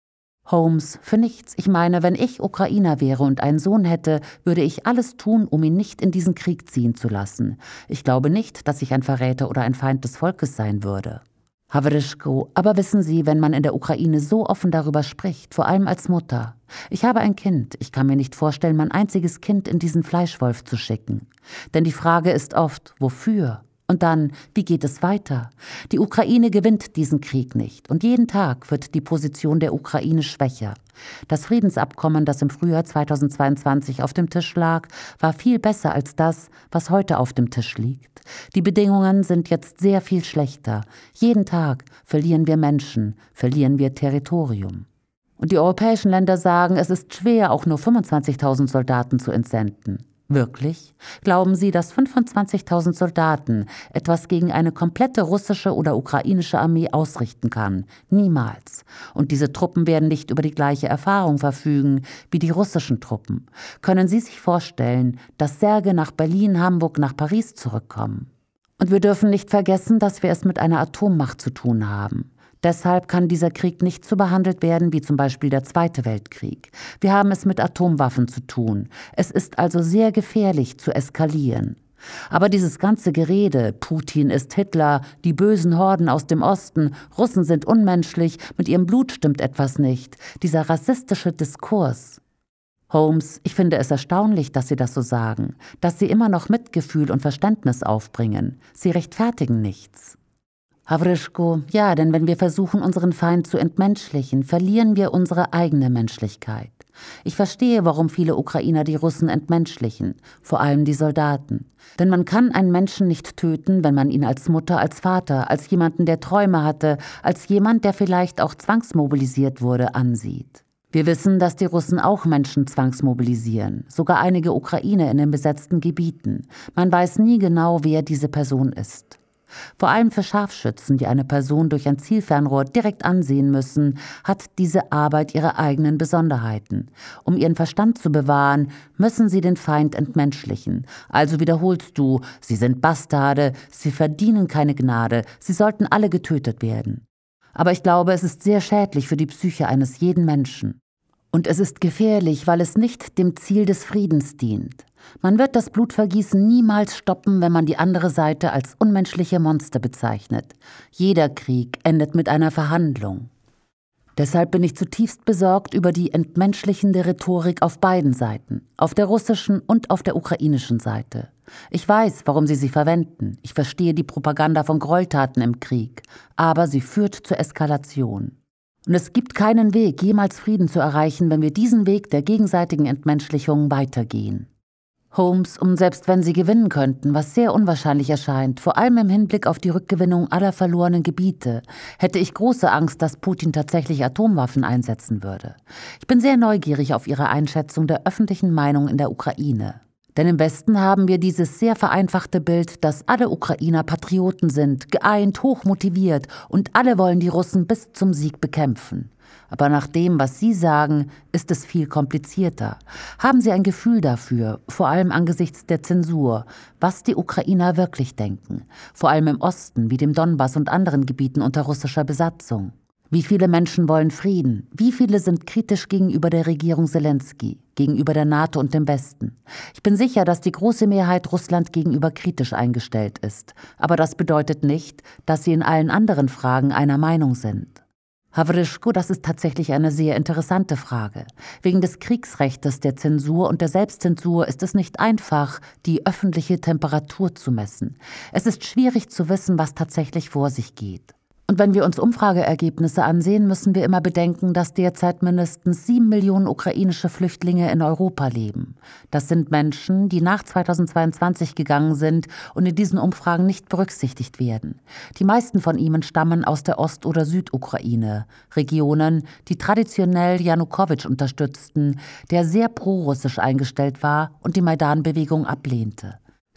Holmes, für nichts. Ich meine, wenn ich Ukrainer wäre und einen Sohn hätte, würde ich alles tun, um ihn nicht in diesen Krieg ziehen zu lassen. Ich glaube nicht, dass ich ein Verräter oder ein Feind des Volkes sein würde. Hawryschko, aber wissen Sie, wenn man in der Ukraine so offen darüber spricht, vor allem als Mutter. Ich habe ein Kind, ich kann mir nicht vorstellen, mein einziges Kind in diesen Fleischwolf zu schicken. Denn die Frage ist oft, wofür? Und dann, wie geht es weiter? Die Ukraine gewinnt diesen Krieg nicht und jeden Tag wird die Position der Ukraine schwächer. Das Friedensabkommen, das im Frühjahr zweitausendzweiundzwanzig auf dem Tisch lag, war viel besser als das, was heute auf dem Tisch liegt. Die Bedingungen sind jetzt sehr viel schlechter. Jeden Tag verlieren wir Menschen, verlieren wir Territorium. Und die europäischen Länder sagen, es ist schwer, auch nur fünfundzwanzigtausend Soldaten zu entsenden. Wirklich? Glauben Sie, dass fünfundzwanzigtausend Soldaten etwas gegen eine komplette russische oder ukrainische Armee ausrichten kann? Niemals. Und diese Truppen werden nicht über die gleiche Erfahrung verfügen wie die russischen Truppen. Können Sie sich vorstellen, dass Särge nach Berlin, Hamburg, nach Paris zurückkommen? Und wir dürfen nicht vergessen, dass wir es mit einer Atommacht zu tun haben. Deshalb kann dieser Krieg nicht so behandelt werden wie zum Beispiel der Zweite Weltkrieg. Wir haben es mit Atomwaffen zu tun. Es ist also sehr gefährlich zu eskalieren. Aber dieses ganze Gerede, Putin ist Hitler, die bösen Horden aus dem Osten, Russen sind unmenschlich, mit ihrem Blut stimmt etwas nicht, dieser rassistische Diskurs. Holmes, ich finde es erstaunlich, dass Sie das so sagen, dass Sie immer noch Mitgefühl und Verständnis aufbringen. Sie rechtfertigen nichts. Hawryschko, ja, denn wenn wir versuchen, unseren Feind zu entmenschlichen, verlieren wir unsere eigene Menschlichkeit. Ich verstehe, warum viele Ukrainer die Russen entmenschlichen, vor allem die Soldaten. Denn man kann einen Menschen nicht töten, wenn man ihn als Mutter, als Vater, als jemanden, der Träume hatte, als jemand, der vielleicht auch zwangsmobilisiert wurde, ansieht. Wir wissen, dass die Russen auch Menschen zwangsmobilisieren, sogar einige Ukrainer in den besetzten Gebieten. Man weiß nie genau, wer diese Person ist. Vor allem für Scharfschützen, die eine Person durch ein Zielfernrohr direkt ansehen müssen, hat diese Arbeit ihre eigenen Besonderheiten. Um ihren Verstand zu bewahren, müssen sie den Feind entmenschlichen. Also wiederholst du, sie sind Bastarde, sie verdienen keine Gnade, sie sollten alle getötet werden. Aber ich glaube, es ist sehr schädlich für die Psyche eines jeden Menschen. Und es ist gefährlich, weil es nicht dem Ziel des Friedens dient. Man wird das Blutvergießen niemals stoppen, wenn man die andere Seite als unmenschliche Monster bezeichnet. Jeder Krieg endet mit einer Verhandlung. Deshalb bin ich zutiefst besorgt über die entmenschlichende Rhetorik auf beiden Seiten, auf der russischen und auf der ukrainischen Seite. Ich weiß, warum sie sie verwenden. Ich verstehe die Propaganda von Gräueltaten im Krieg, aber sie führt zur Eskalation. Und es gibt keinen Weg, jemals Frieden zu erreichen, wenn wir diesen Weg der gegenseitigen Entmenschlichung weitergehen. Holmes, um selbst wenn sie gewinnen könnten, was sehr unwahrscheinlich erscheint, vor allem im Hinblick auf die Rückgewinnung aller verlorenen Gebiete, hätte ich große Angst, dass Putin tatsächlich Atomwaffen einsetzen würde. Ich bin sehr neugierig auf Ihre Einschätzung der öffentlichen Meinung in der Ukraine. Denn im Westen haben wir dieses sehr vereinfachte Bild, dass alle Ukrainer Patrioten sind, geeint, hochmotiviert und alle wollen die Russen bis zum Sieg bekämpfen. Aber nach dem, was Sie sagen, ist es viel komplizierter. Haben Sie ein Gefühl dafür, vor allem angesichts der Zensur, was die Ukrainer wirklich denken, vor allem im Osten, wie dem Donbass und anderen Gebieten unter russischer Besatzung? Wie viele Menschen wollen Frieden? Wie viele sind kritisch gegenüber der Regierung Selenskyj, gegenüber der NATO und dem Westen? Ich bin sicher, dass die große Mehrheit Russland gegenüber kritisch eingestellt ist. Aber das bedeutet nicht, dass sie in allen anderen Fragen einer Meinung sind. Hawryschko, das ist tatsächlich eine sehr interessante Frage. Wegen des Kriegsrechtes, der Zensur und der Selbstzensur ist es nicht einfach, die öffentliche Temperatur zu messen. Es ist schwierig zu wissen, was tatsächlich vor sich geht. Und wenn wir uns Umfrageergebnisse ansehen, müssen wir immer bedenken, dass derzeit mindestens sieben Millionen ukrainische Flüchtlinge in Europa leben. Das sind Menschen, die nach zweitausendzweiundzwanzig gegangen sind und in diesen Umfragen nicht berücksichtigt werden. Die meisten von ihnen stammen aus der Ost- oder Südukraine, Regionen, die traditionell Janukowitsch unterstützten, der sehr prorussisch eingestellt war und die Maidan-Bewegung ablehnte.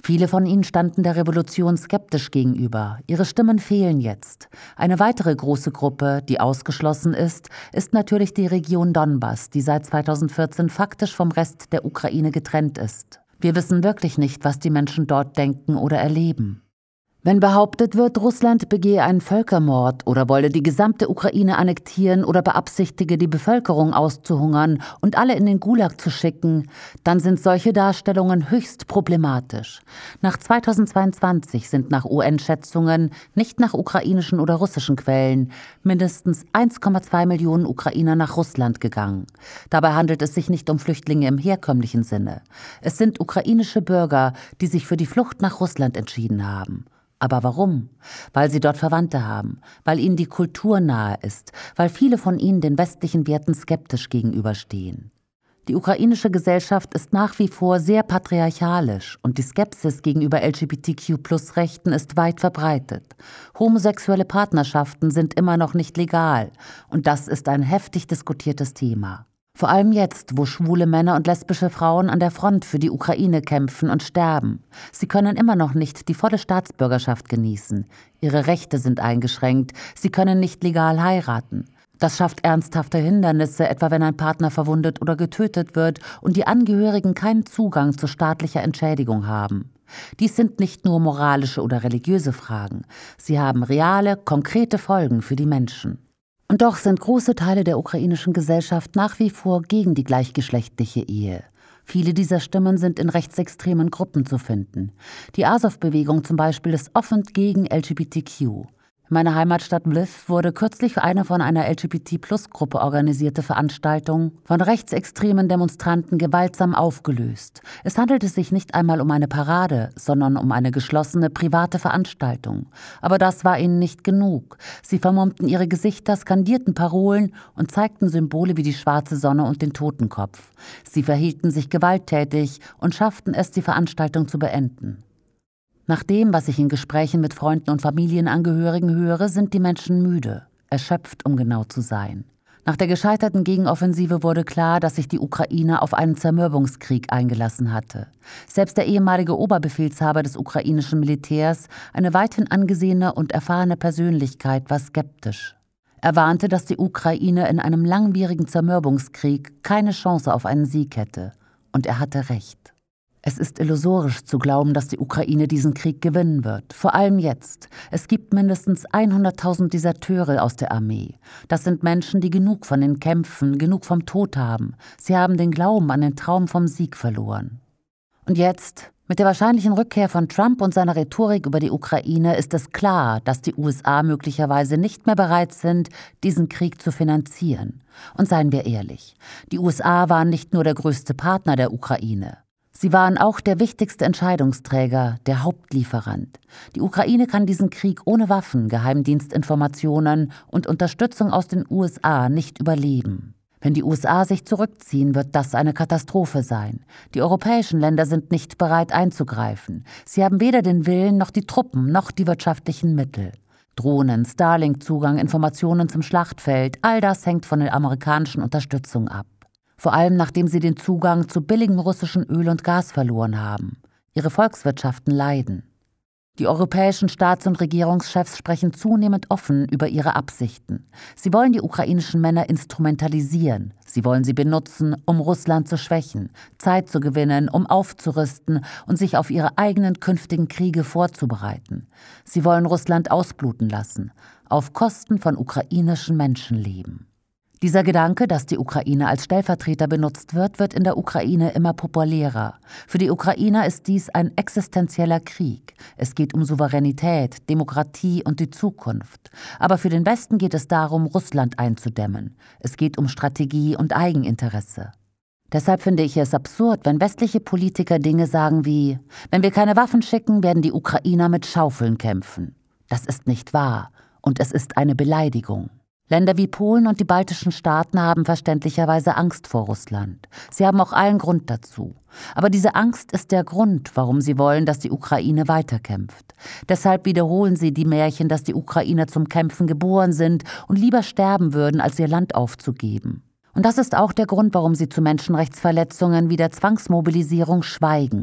Viele von ihnen standen der Revolution skeptisch gegenüber. Ihre Stimmen fehlen jetzt. Eine weitere große Gruppe, die ausgeschlossen ist, ist natürlich die Region Donbass, die seit zweitausendvierzehn faktisch vom Rest der Ukraine getrennt ist. Wir wissen wirklich nicht, was die Menschen dort denken oder erleben. Wenn behauptet wird, Russland begehe einen Völkermord oder wolle die gesamte Ukraine annektieren oder beabsichtige, die Bevölkerung auszuhungern und alle in den Gulag zu schicken, dann sind solche Darstellungen höchst problematisch. Nach zweitausendzweiundzwanzig sind nach U N-Schätzungen, nicht nach ukrainischen oder russischen Quellen, mindestens eins Komma zwei Millionen Ukrainer nach Russland gegangen. Dabei handelt es sich nicht um Flüchtlinge im herkömmlichen Sinne. Es sind ukrainische Bürger, die sich für die Flucht nach Russland entschieden haben. Aber warum? Weil sie dort Verwandte haben, weil ihnen die Kultur nahe ist, weil viele von ihnen den westlichen Werten skeptisch gegenüberstehen. Die ukrainische Gesellschaft ist nach wie vor sehr patriarchalisch und die Skepsis gegenüber L G B T Q Plus Rechten ist weit verbreitet. Homosexuelle Partnerschaften sind immer noch nicht legal und das ist ein heftig diskutiertes Thema. Vor allem jetzt, wo schwule Männer und lesbische Frauen an der Front für die Ukraine kämpfen und sterben. Sie können immer noch nicht die volle Staatsbürgerschaft genießen. Ihre Rechte sind eingeschränkt. Sie können nicht legal heiraten. Das schafft ernsthafte Hindernisse, etwa wenn ein Partner verwundet oder getötet wird und die Angehörigen keinen Zugang zu staatlicher Entschädigung haben. Dies sind nicht nur moralische oder religiöse Fragen. Sie haben reale, konkrete Folgen für die Menschen. Und doch sind große Teile der ukrainischen Gesellschaft nach wie vor gegen die gleichgeschlechtliche Ehe. Viele dieser Stimmen sind in rechtsextremen Gruppen zu finden. Die Asow-Bewegung zum Beispiel ist offen gegen L G B T Q. Meine Heimatstadt Lviv wurde kürzlich eine von einer L G B T Plus Gruppe organisierte Veranstaltung von rechtsextremen Demonstranten gewaltsam aufgelöst. Es handelte sich nicht einmal um eine Parade, sondern um eine geschlossene private Veranstaltung. Aber das war ihnen nicht genug. Sie vermummten ihre Gesichter, skandierten Parolen und zeigten Symbole wie die schwarze Sonne und den Totenkopf. Sie verhielten sich gewalttätig und schafften es, die Veranstaltung zu beenden. Nach dem, was ich in Gesprächen mit Freunden und Familienangehörigen höre, sind die Menschen müde, erschöpft, um genau zu sein. Nach der gescheiterten Gegenoffensive wurde klar, dass sich die Ukraine auf einen Zermürbungskrieg eingelassen hatte. Selbst der ehemalige Oberbefehlshaber des ukrainischen Militärs, eine weithin angesehene und erfahrene Persönlichkeit, war skeptisch. Er warnte, dass die Ukraine in einem langwierigen Zermürbungskrieg keine Chance auf einen Sieg hätte. Und er hatte recht. Es ist illusorisch zu glauben, dass die Ukraine diesen Krieg gewinnen wird. Vor allem jetzt. Es gibt mindestens hunderttausend Deserteure aus der Armee. Das sind Menschen, die genug von den Kämpfen, genug vom Tod haben. Sie haben den Glauben an den Traum vom Sieg verloren. Und jetzt, mit der wahrscheinlichen Rückkehr von Trump und seiner Rhetorik über die Ukraine, ist es klar, dass die U S A möglicherweise nicht mehr bereit sind, diesen Krieg zu finanzieren. Und seien wir ehrlich, die U S A waren nicht nur der größte Partner der Ukraine. Sie waren auch der wichtigste Entscheidungsträger, der Hauptlieferant. Die Ukraine kann diesen Krieg ohne Waffen, Geheimdienstinformationen und Unterstützung aus den U S A nicht überleben. Wenn die U S A sich zurückziehen, wird das eine Katastrophe sein. Die europäischen Länder sind nicht bereit einzugreifen. Sie haben weder den Willen noch die Truppen noch die wirtschaftlichen Mittel. Drohnen, Starlink-Zugang, Informationen zum Schlachtfeld, all das hängt von der amerikanischen Unterstützung ab. Vor allem nachdem sie den Zugang zu billigem russischen Öl und Gas verloren haben. Ihre Volkswirtschaften leiden. Die europäischen Staats- und Regierungschefs sprechen zunehmend offen über ihre Absichten. Sie wollen die ukrainischen Männer instrumentalisieren. Sie wollen sie benutzen, um Russland zu schwächen, Zeit zu gewinnen, um aufzurüsten und sich auf ihre eigenen künftigen Kriege vorzubereiten. Sie wollen Russland ausbluten lassen, auf Kosten von ukrainischen Menschenleben. Dieser Gedanke, dass die Ukraine als Stellvertreter benutzt wird, wird in der Ukraine immer populärer. Für die Ukrainer ist dies ein existenzieller Krieg. Es geht um Souveränität, Demokratie und die Zukunft. Aber für den Westen geht es darum, Russland einzudämmen. Es geht um Strategie und Eigeninteresse. Deshalb finde ich es absurd, wenn westliche Politiker Dinge sagen wie: Wenn wir keine Waffen schicken, werden die Ukrainer mit Schaufeln kämpfen. Das ist nicht wahr und es ist eine Beleidigung. Länder wie Polen und die baltischen Staaten haben verständlicherweise Angst vor Russland. Sie haben auch allen Grund dazu. Aber diese Angst ist der Grund, warum sie wollen, dass die Ukraine weiterkämpft. Deshalb wiederholen sie die Märchen, dass die Ukrainer zum Kämpfen geboren sind und lieber sterben würden, als ihr Land aufzugeben. Und das ist auch der Grund, warum sie zu Menschenrechtsverletzungen wie der Zwangsmobilisierung schweigen.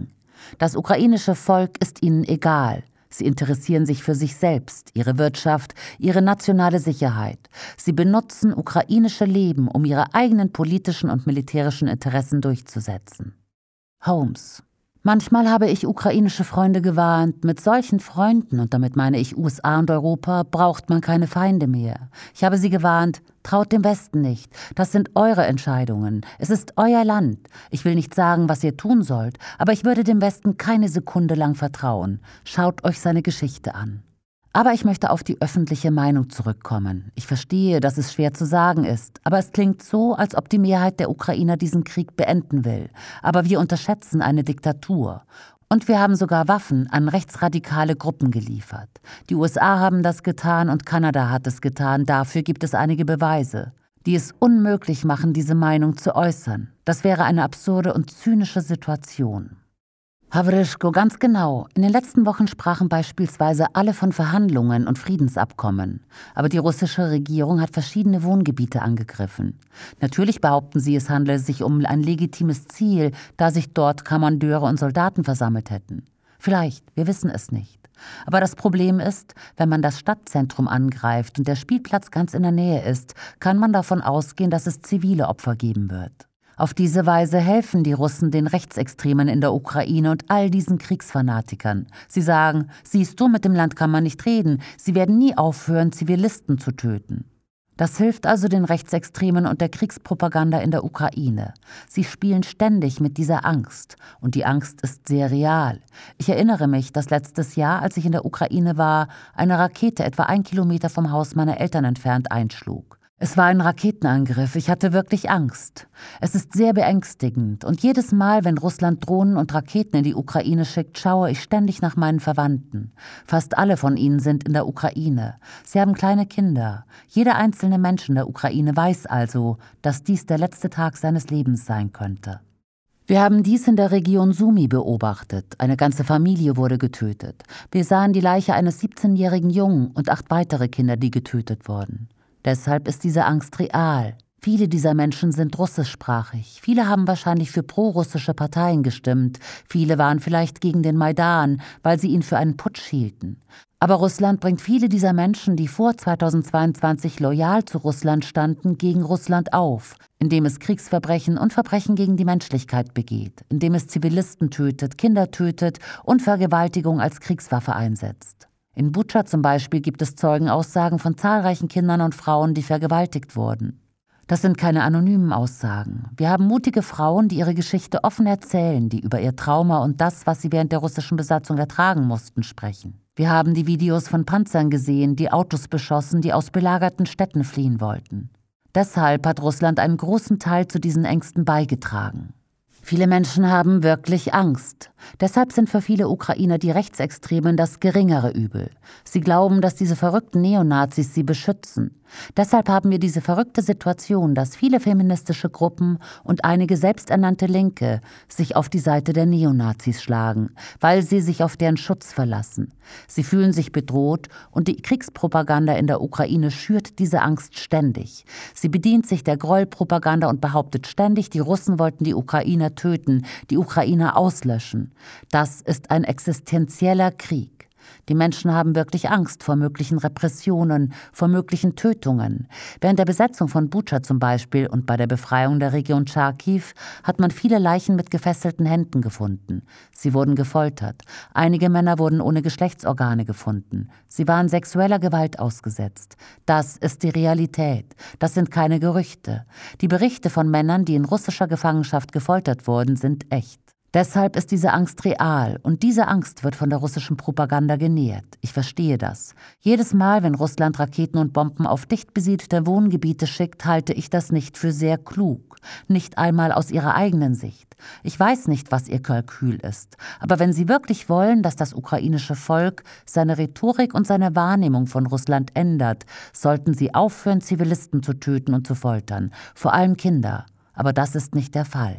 Das ukrainische Volk ist ihnen egal. Sie interessieren sich für sich selbst, ihre Wirtschaft, ihre nationale Sicherheit. Sie benutzen ukrainische Leben, um ihre eigenen politischen und militärischen Interessen durchzusetzen. Holmes. Manchmal habe ich ukrainische Freunde gewarnt, mit solchen Freunden, und damit meine ich U S A und Europa, braucht man keine Feinde mehr. Ich habe sie gewarnt, traut dem Westen nicht. Das sind eure Entscheidungen. Es ist euer Land. Ich will nicht sagen, was ihr tun sollt, aber ich würde dem Westen keine Sekunde lang vertrauen. Schaut euch seine Geschichte an. Aber ich möchte auf die öffentliche Meinung zurückkommen. Ich verstehe, dass es schwer zu sagen ist, aber es klingt so, als ob die Mehrheit der Ukrainer diesen Krieg beenden will. Aber wir unterschätzen eine Diktatur. Und wir haben sogar Waffen an rechtsradikale Gruppen geliefert. Die U S A haben das getan und Kanada hat es getan. Dafür gibt es einige Beweise, die es unmöglich machen, diese Meinung zu äußern. Das wäre eine absurde und zynische Situation. Hawryschko, ganz genau. In den letzten Wochen sprachen beispielsweise alle von Verhandlungen und Friedensabkommen. Aber die russische Regierung hat verschiedene Wohngebiete angegriffen. Natürlich behaupten sie, es handele sich um ein legitimes Ziel, da sich dort Kommandeure und Soldaten versammelt hätten. Vielleicht, wir wissen es nicht. Aber das Problem ist, wenn man das Stadtzentrum angreift und der Spielplatz ganz in der Nähe ist, kann man davon ausgehen, dass es zivile Opfer geben wird. Auf diese Weise helfen die Russen den Rechtsextremen in der Ukraine und all diesen Kriegsfanatikern. Sie sagen, siehst du, mit dem Land kann man nicht reden, sie werden nie aufhören, Zivilisten zu töten. Das hilft also den Rechtsextremen und der Kriegspropaganda in der Ukraine. Sie spielen ständig mit dieser Angst. Und die Angst ist sehr real. Ich erinnere mich, dass letztes Jahr, als ich in der Ukraine war, eine Rakete etwa ein Kilometer vom Haus meiner Eltern entfernt einschlug. Es war ein Raketenangriff. Ich hatte wirklich Angst. Es ist sehr beängstigend. Und jedes Mal, wenn Russland Drohnen und Raketen in die Ukraine schickt, schaue ich ständig nach meinen Verwandten. Fast alle von ihnen sind in der Ukraine. Sie haben kleine Kinder. Jeder einzelne Mensch in der Ukraine weiß also, dass dies der letzte Tag seines Lebens sein könnte. Wir haben dies in der Region Sumy beobachtet. Eine ganze Familie wurde getötet. Wir sahen die Leiche eines siebzehnjährigen Jungen und acht weitere Kinder, die getötet wurden. Deshalb ist diese Angst real. Viele dieser Menschen sind russischsprachig. Viele haben wahrscheinlich für pro-russische Parteien gestimmt. Viele waren vielleicht gegen den Maidan, weil sie ihn für einen Putsch hielten. Aber Russland bringt viele dieser Menschen, die vor zweitausendzweiundzwanzig loyal zu Russland standen, gegen Russland auf, indem es Kriegsverbrechen und Verbrechen gegen die Menschlichkeit begeht, indem es Zivilisten tötet, Kinder tötet und Vergewaltigung als Kriegswaffe einsetzt. In Butscha zum Beispiel gibt es Zeugenaussagen von zahlreichen Kindern und Frauen, die vergewaltigt wurden. Das sind keine anonymen Aussagen. Wir haben mutige Frauen, die ihre Geschichte offen erzählen, die über ihr Trauma und das, was sie während der russischen Besatzung ertragen mussten, sprechen. Wir haben die Videos von Panzern gesehen, die Autos beschossen, die aus belagerten Städten fliehen wollten. Deshalb hat Russland einen großen Teil zu diesen Ängsten beigetragen. Viele Menschen haben wirklich Angst. Deshalb sind für viele Ukrainer die Rechtsextremen das geringere Übel. Sie glauben, dass diese verrückten Neonazis sie beschützen. Deshalb haben wir diese verrückte Situation, dass viele feministische Gruppen und einige selbsternannte Linke sich auf die Seite der Neonazis schlagen, weil sie sich auf deren Schutz verlassen. Sie fühlen sich bedroht und die Kriegspropaganda in der Ukraine schürt diese Angst ständig. Sie bedient sich der Grollpropaganda und behauptet ständig, die Russen wollten die Ukrainer töten, die Ukrainer auslöschen. Das ist ein existenzieller Krieg. Die Menschen haben wirklich Angst vor möglichen Repressionen, vor möglichen Tötungen. Während der Besetzung von Butscha zum Beispiel und bei der Befreiung der Region Charkiw hat man viele Leichen mit gefesselten Händen gefunden. Sie wurden gefoltert. Einige Männer wurden ohne Geschlechtsorgane gefunden. Sie waren sexueller Gewalt ausgesetzt. Das ist die Realität. Das sind keine Gerüchte. Die Berichte von Männern, die in russischer Gefangenschaft gefoltert wurden, sind echt. Deshalb ist diese Angst real und diese Angst wird von der russischen Propaganda genährt. Ich verstehe das. Jedes Mal, wenn Russland Raketen und Bomben auf dicht besiedelte Wohngebiete schickt, halte ich das nicht für sehr klug. Nicht einmal aus ihrer eigenen Sicht. Ich weiß nicht, was ihr Kalkül ist. Aber wenn sie wirklich wollen, dass das ukrainische Volk seine Rhetorik und seine Wahrnehmung von Russland ändert, sollten sie aufhören, Zivilisten zu töten und zu foltern. Vor allem Kinder. Aber das ist nicht der Fall.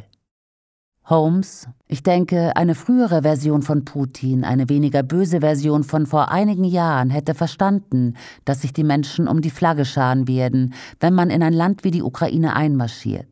Holmes, ich denke, eine frühere Version von Putin, eine weniger böse Version von vor einigen Jahren, hätte verstanden, dass sich die Menschen um die Flagge scharen werden, wenn man in ein Land wie die Ukraine einmarschiert.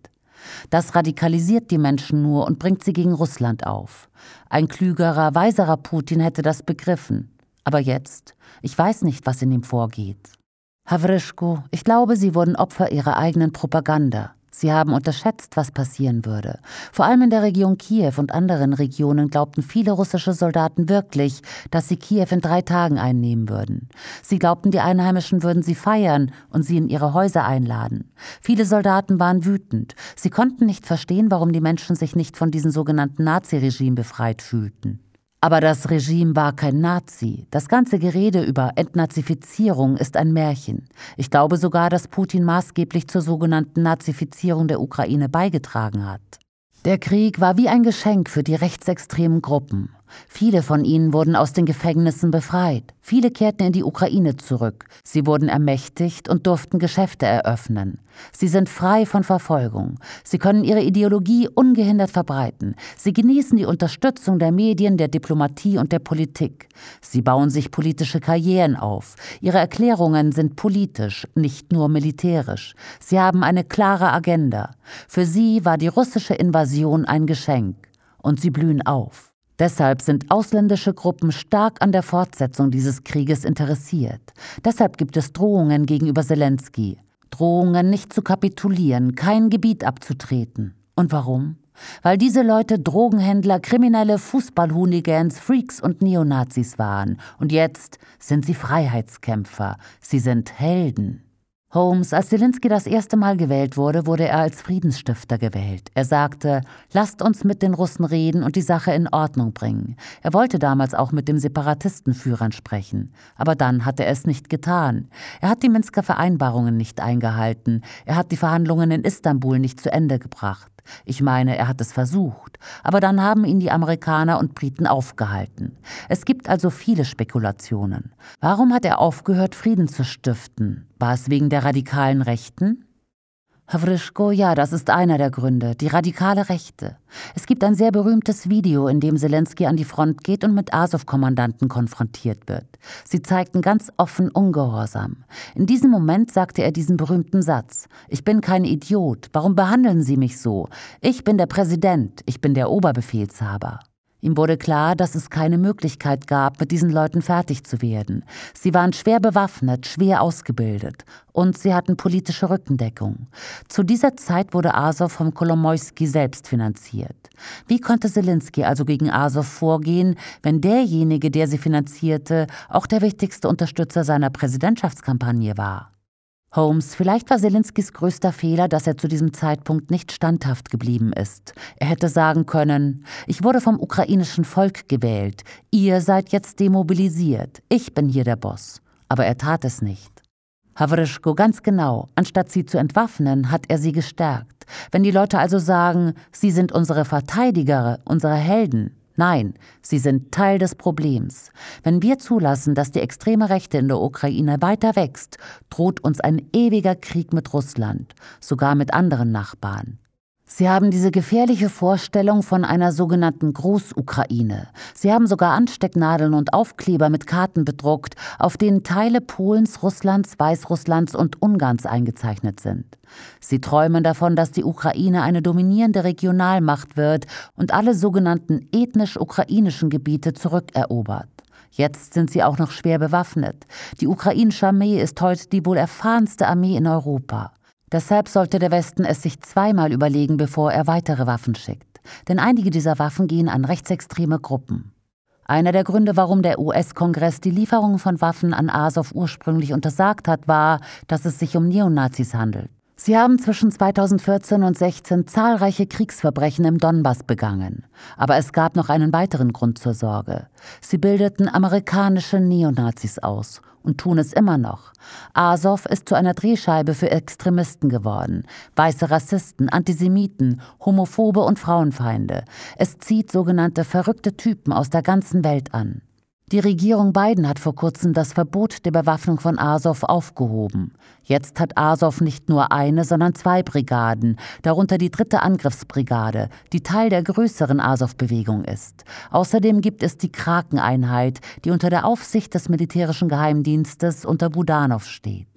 Das radikalisiert die Menschen nur und bringt sie gegen Russland auf. Ein klügerer, weiserer Putin hätte das begriffen. Aber jetzt, ich weiß nicht, was in ihm vorgeht. Hawryschko, ich glaube, Sie wurden Opfer Ihrer eigenen Propaganda. Sie haben unterschätzt, was passieren würde. Vor allem in der Region Kiew und anderen Regionen glaubten viele russische Soldaten wirklich, dass sie Kiew in drei Tagen einnehmen würden. Sie glaubten, die Einheimischen würden sie feiern und sie in ihre Häuser einladen. Viele Soldaten waren wütend. Sie konnten nicht verstehen, warum die Menschen sich nicht von diesem sogenannten Naziregime befreit fühlten. Aber das Regime war kein Nazi. Das ganze Gerede über Entnazifizierung ist ein Märchen. Ich glaube sogar, dass Putin maßgeblich zur sogenannten Nazifizierung der Ukraine beigetragen hat. Der Krieg war wie ein Geschenk für die rechtsextremen Gruppen. Viele von ihnen wurden aus den Gefängnissen befreit. Viele kehrten in die Ukraine zurück. Sie wurden ermächtigt und durften Geschäfte eröffnen. Sie sind frei von Verfolgung. Sie können ihre Ideologie ungehindert verbreiten. Sie genießen die Unterstützung der Medien, der Diplomatie und der Politik. Sie bauen sich politische Karrieren auf. Ihre Erklärungen sind politisch, nicht nur militärisch. Sie haben eine klare Agenda. Für sie war die russische Invasion ein Geschenk. Und sie blühen auf. Deshalb sind ausländische Gruppen stark an der Fortsetzung dieses Krieges interessiert. Deshalb gibt es Drohungen gegenüber Selenskyj. Drohungen, nicht zu kapitulieren, kein Gebiet abzutreten. Und warum? Weil diese Leute Drogenhändler, Kriminelle, Fußballhooligans, Freaks und Neonazis waren. Und jetzt sind sie Freiheitskämpfer. Sie sind Helden. Holmes, als Selenskyj das erste Mal gewählt wurde, wurde er als Friedensstifter gewählt. Er sagte, lasst uns mit den Russen reden und die Sache in Ordnung bringen. Er wollte damals auch mit dem Separatistenführern sprechen. Aber dann hat er es nicht getan. Er hat die Minsker Vereinbarungen nicht eingehalten. Er hat die Verhandlungen in Istanbul nicht zu Ende gebracht. Ich meine, er hat es versucht, aber dann haben ihn die Amerikaner und Briten aufgehalten. Es gibt also viele Spekulationen. Warum hat er aufgehört, Frieden zu stiften? War es wegen der radikalen Rechten? Hawryschko, ja, das ist einer der Gründe, die radikale Rechte. Es gibt ein sehr berühmtes Video, in dem Selenskyj an die Front geht und mit Asow-Kommandanten konfrontiert wird. Sie zeigten ganz offen Ungehorsam. In diesem Moment sagte er diesen berühmten Satz: Ich bin kein Idiot, warum behandeln Sie mich so? Ich bin der Präsident, ich bin der Oberbefehlshaber. Ihm wurde klar, dass es keine Möglichkeit gab, mit diesen Leuten fertig zu werden. Sie waren schwer bewaffnet, schwer ausgebildet und sie hatten politische Rückendeckung. Zu dieser Zeit wurde Asow vom Kolomoisky selbst finanziert. Wie konnte Selenskyj also gegen Asow vorgehen, wenn derjenige, der sie finanzierte, auch der wichtigste Unterstützer seiner Präsidentschaftskampagne war? Holmes, vielleicht war Selenskyjs größter Fehler, dass er zu diesem Zeitpunkt nicht standhaft geblieben ist. Er hätte sagen können, ich wurde vom ukrainischen Volk gewählt, ihr seid jetzt demobilisiert, ich bin hier der Boss. Aber er tat es nicht. Hawryschko, ganz genau, anstatt sie zu entwaffnen, hat er sie gestärkt. Wenn die Leute also sagen, sie sind unsere Verteidiger, unsere Helden, nein, sie sind Teil des Problems. Wenn wir zulassen, dass die extreme Rechte in der Ukraine weiter wächst, droht uns ein ewiger Krieg mit Russland, sogar mit anderen Nachbarn. Sie haben diese gefährliche Vorstellung von einer sogenannten Großukraine. Sie haben sogar Anstecknadeln und Aufkleber mit Karten bedruckt, auf denen Teile Polens, Russlands, Weißrusslands und Ungarns eingezeichnet sind. Sie träumen davon, dass die Ukraine eine dominierende Regionalmacht wird und alle sogenannten ethnisch ukrainischen Gebiete zurückerobert. Jetzt sind sie auch noch schwer bewaffnet. Die ukrainische Armee ist heute die wohl erfahrenste Armee in Europa. Deshalb sollte der Westen es sich zweimal überlegen, bevor er weitere Waffen schickt. Denn einige dieser Waffen gehen an rechtsextreme Gruppen. Einer der Gründe, warum der U S-Kongress die Lieferung von Waffen an Asow ursprünglich untersagt hat, war, dass es sich um Neonazis handelt. Sie haben zwischen zweitausendvierzehn und zweitausendsechzehn zahlreiche Kriegsverbrechen im Donbass begangen. Aber es gab noch einen weiteren Grund zur Sorge. Sie bildeten amerikanische Neonazis aus und tun es immer noch. Asow ist zu einer Drehscheibe für Extremisten geworden. Weiße Rassisten, Antisemiten, Homophobe und Frauenfeinde. Es zieht sogenannte verrückte Typen aus der ganzen Welt an. Die Regierung Biden hat vor kurzem das Verbot der Bewaffnung von Asow aufgehoben. Jetzt hat Asow nicht nur eine, sondern zwei Brigaden, darunter die dritte Angriffsbrigade, die Teil der größeren Asow-Bewegung ist. Außerdem gibt es die Kraken-Einheit, die unter der Aufsicht des militärischen Geheimdienstes unter Budanov steht.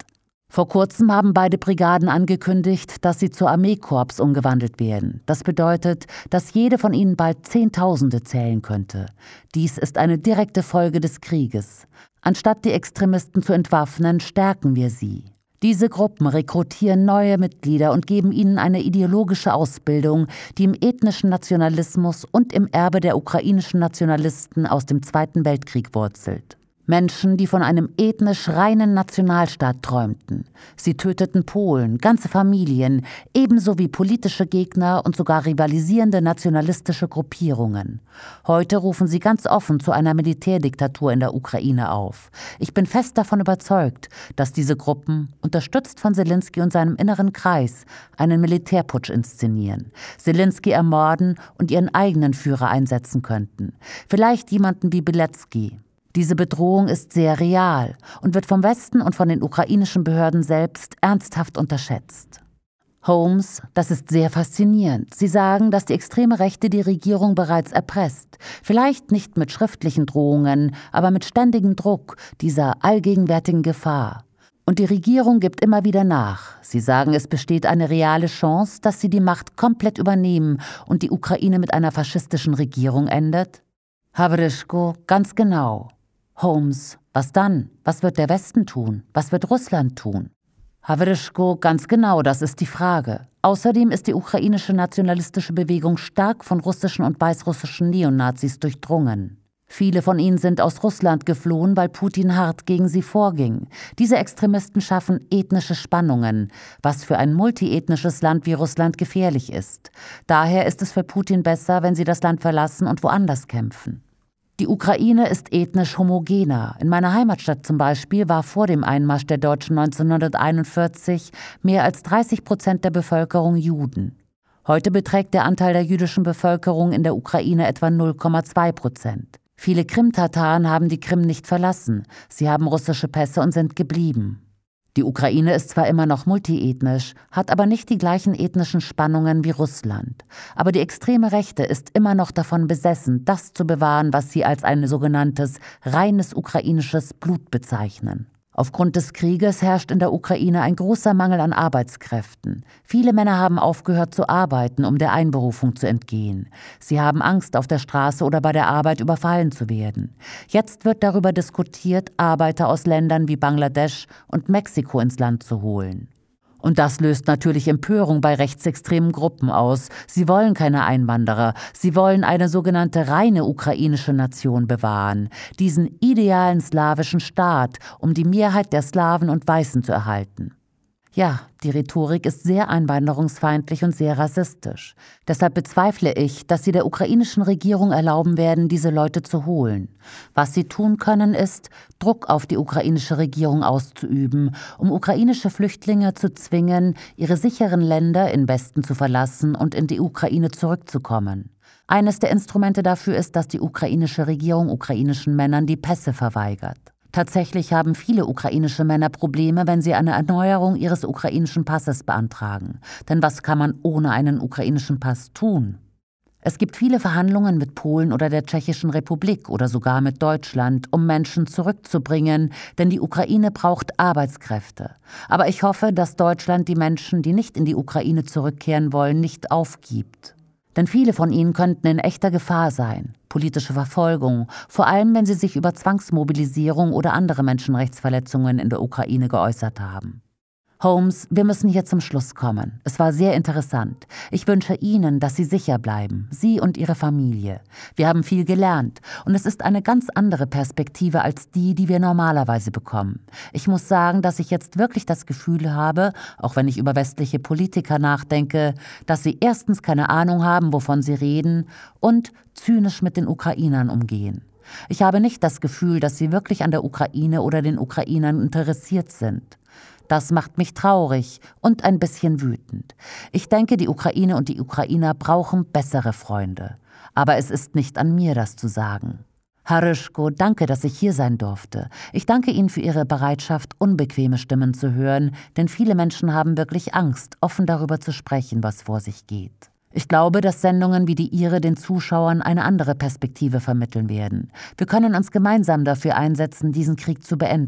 Vor kurzem haben beide Brigaden angekündigt, dass sie zu Armeekorps umgewandelt werden. Das bedeutet, dass jede von ihnen bald Zehntausende zählen könnte. Dies ist eine direkte Folge des Krieges. Anstatt die Extremisten zu entwaffnen, stärken wir sie. Diese Gruppen rekrutieren neue Mitglieder und geben ihnen eine ideologische Ausbildung, die im ethnischen Nationalismus und im Erbe der ukrainischen Nationalisten aus dem Zweiten Weltkrieg wurzelt. Menschen, die von einem ethnisch reinen Nationalstaat träumten. Sie töteten Polen, ganze Familien, ebenso wie politische Gegner und sogar rivalisierende nationalistische Gruppierungen. Heute rufen sie ganz offen zu einer Militärdiktatur in der Ukraine auf. Ich bin fest davon überzeugt, dass diese Gruppen, unterstützt von Selenskyj und seinem inneren Kreis, einen Militärputsch inszenieren, Selenskyj ermorden und ihren eigenen Führer einsetzen könnten. Vielleicht jemanden wie Beletski. Diese Bedrohung ist sehr real und wird vom Westen und von den ukrainischen Behörden selbst ernsthaft unterschätzt. Holmes, das ist sehr faszinierend. Sie sagen, dass die extreme Rechte die Regierung bereits erpresst. Vielleicht nicht mit schriftlichen Drohungen, aber mit ständigem Druck dieser allgegenwärtigen Gefahr. Und die Regierung gibt immer wieder nach. Sie sagen, es besteht eine reale Chance, dass sie die Macht komplett übernehmen und die Ukraine mit einer faschistischen Regierung endet? Hawryschko, ganz genau. Holmes, was dann? Was wird der Westen tun? Was wird Russland tun? Hawryschko, ganz genau, das ist die Frage. Außerdem ist die ukrainische nationalistische Bewegung stark von russischen und weißrussischen Neonazis durchdrungen. Viele von ihnen sind aus Russland geflohen, weil Putin hart gegen sie vorging. Diese Extremisten schaffen ethnische Spannungen, was für ein multiethnisches Land wie Russland gefährlich ist. Daher ist es für Putin besser, wenn sie das Land verlassen und woanders kämpfen. Die Ukraine ist ethnisch homogener. In meiner Heimatstadt zum Beispiel war vor dem Einmarsch der Deutschen neunzehnhunderteinundvierzig mehr als dreißig Prozent der Bevölkerung Juden. Heute beträgt der Anteil der jüdischen Bevölkerung in der Ukraine etwa null Komma zwei Prozent. Viele Krim-Tataren haben die Krim nicht verlassen. Sie haben russische Pässe und sind geblieben. Die Ukraine ist zwar immer noch multiethnisch, hat aber nicht die gleichen ethnischen Spannungen wie Russland. Aber die extreme Rechte ist immer noch davon besessen, das zu bewahren, was sie als ein sogenanntes reines ukrainisches Blut bezeichnen. Aufgrund des Krieges herrscht in der Ukraine ein großer Mangel an Arbeitskräften. Viele Männer haben aufgehört zu arbeiten, um der Einberufung zu entgehen. Sie haben Angst, auf der Straße oder bei der Arbeit überfallen zu werden. Jetzt wird darüber diskutiert, Arbeiter aus Ländern wie Bangladesch und Mexiko ins Land zu holen. Und das löst natürlich Empörung bei rechtsextremen Gruppen aus. Sie wollen keine Einwanderer. Sie wollen eine sogenannte reine ukrainische Nation bewahren. Diesen idealen slawischen Staat, um die Mehrheit der Slawen und Weißen zu erhalten. Ja, die Rhetorik ist sehr einwanderungsfeindlich und sehr rassistisch. Deshalb bezweifle ich, dass sie der ukrainischen Regierung erlauben werden, diese Leute zu holen. Was sie tun können, ist, Druck auf die ukrainische Regierung auszuüben, um ukrainische Flüchtlinge zu zwingen, ihre sicheren Länder in Westen zu verlassen und in die Ukraine zurückzukommen. Eines der Instrumente dafür ist, dass die ukrainische Regierung ukrainischen Männern die Pässe verweigert. Tatsächlich haben viele ukrainische Männer Probleme, wenn sie eine Erneuerung ihres ukrainischen Passes beantragen. Denn was kann man ohne einen ukrainischen Pass tun? Es gibt viele Verhandlungen mit Polen oder der Tschechischen Republik oder sogar mit Deutschland, um Menschen zurückzubringen, denn die Ukraine braucht Arbeitskräfte. Aber ich hoffe, dass Deutschland die Menschen, die nicht in die Ukraine zurückkehren wollen, nicht aufgibt. Denn viele von ihnen könnten in echter Gefahr sein. Politische Verfolgung, vor allem wenn sie sich über Zwangsmobilisierung oder andere Menschenrechtsverletzungen in der Ukraine geäußert haben. Holmes, wir müssen hier zum Schluss kommen. Es war sehr interessant. Ich wünsche Ihnen, dass Sie sicher bleiben, Sie und Ihre Familie. Wir haben viel gelernt und es ist eine ganz andere Perspektive als die, die wir normalerweise bekommen. Ich muss sagen, dass ich jetzt wirklich das Gefühl habe, auch wenn ich über westliche Politiker nachdenke, dass sie erstens keine Ahnung haben, wovon sie reden und zynisch mit den Ukrainern umgehen. Ich habe nicht das Gefühl, dass sie wirklich an der Ukraine oder den Ukrainern interessiert sind. Das macht mich traurig und ein bisschen wütend. Ich denke, die Ukraine und die Ukrainer brauchen bessere Freunde. Aber es ist nicht an mir, das zu sagen. Hawryschko, danke, dass ich hier sein durfte. Ich danke Ihnen für Ihre Bereitschaft, unbequeme Stimmen zu hören, denn viele Menschen haben wirklich Angst, offen darüber zu sprechen, was vor sich geht. Ich glaube, dass Sendungen wie die Ihre den Zuschauern eine andere Perspektive vermitteln werden. Wir können uns gemeinsam dafür einsetzen, diesen Krieg zu beenden.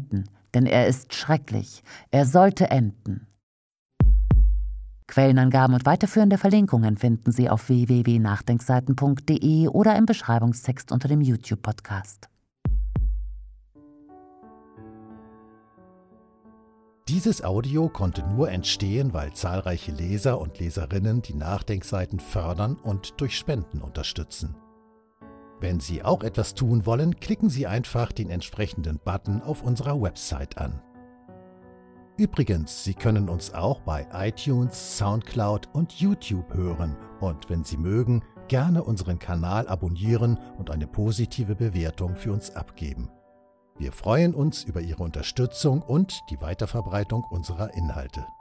denn er ist schrecklich. Er sollte enden. Quellenangaben und weiterführende Verlinkungen finden Sie auf w w w punkt nachdenkseiten punkt d e oder im Beschreibungstext unter dem YouTube-Podcast. Dieses Audio konnte nur entstehen, weil zahlreiche Leser und Leserinnen die Nachdenkseiten fördern und durch Spenden unterstützen. Wenn Sie auch etwas tun wollen, klicken Sie einfach den entsprechenden Button auf unserer Website an. Übrigens, Sie können uns auch bei iTunes, Soundcloud und YouTube hören und wenn Sie mögen, gerne unseren Kanal abonnieren und eine positive Bewertung für uns abgeben. Wir freuen uns über Ihre Unterstützung und die Weiterverbreitung unserer Inhalte.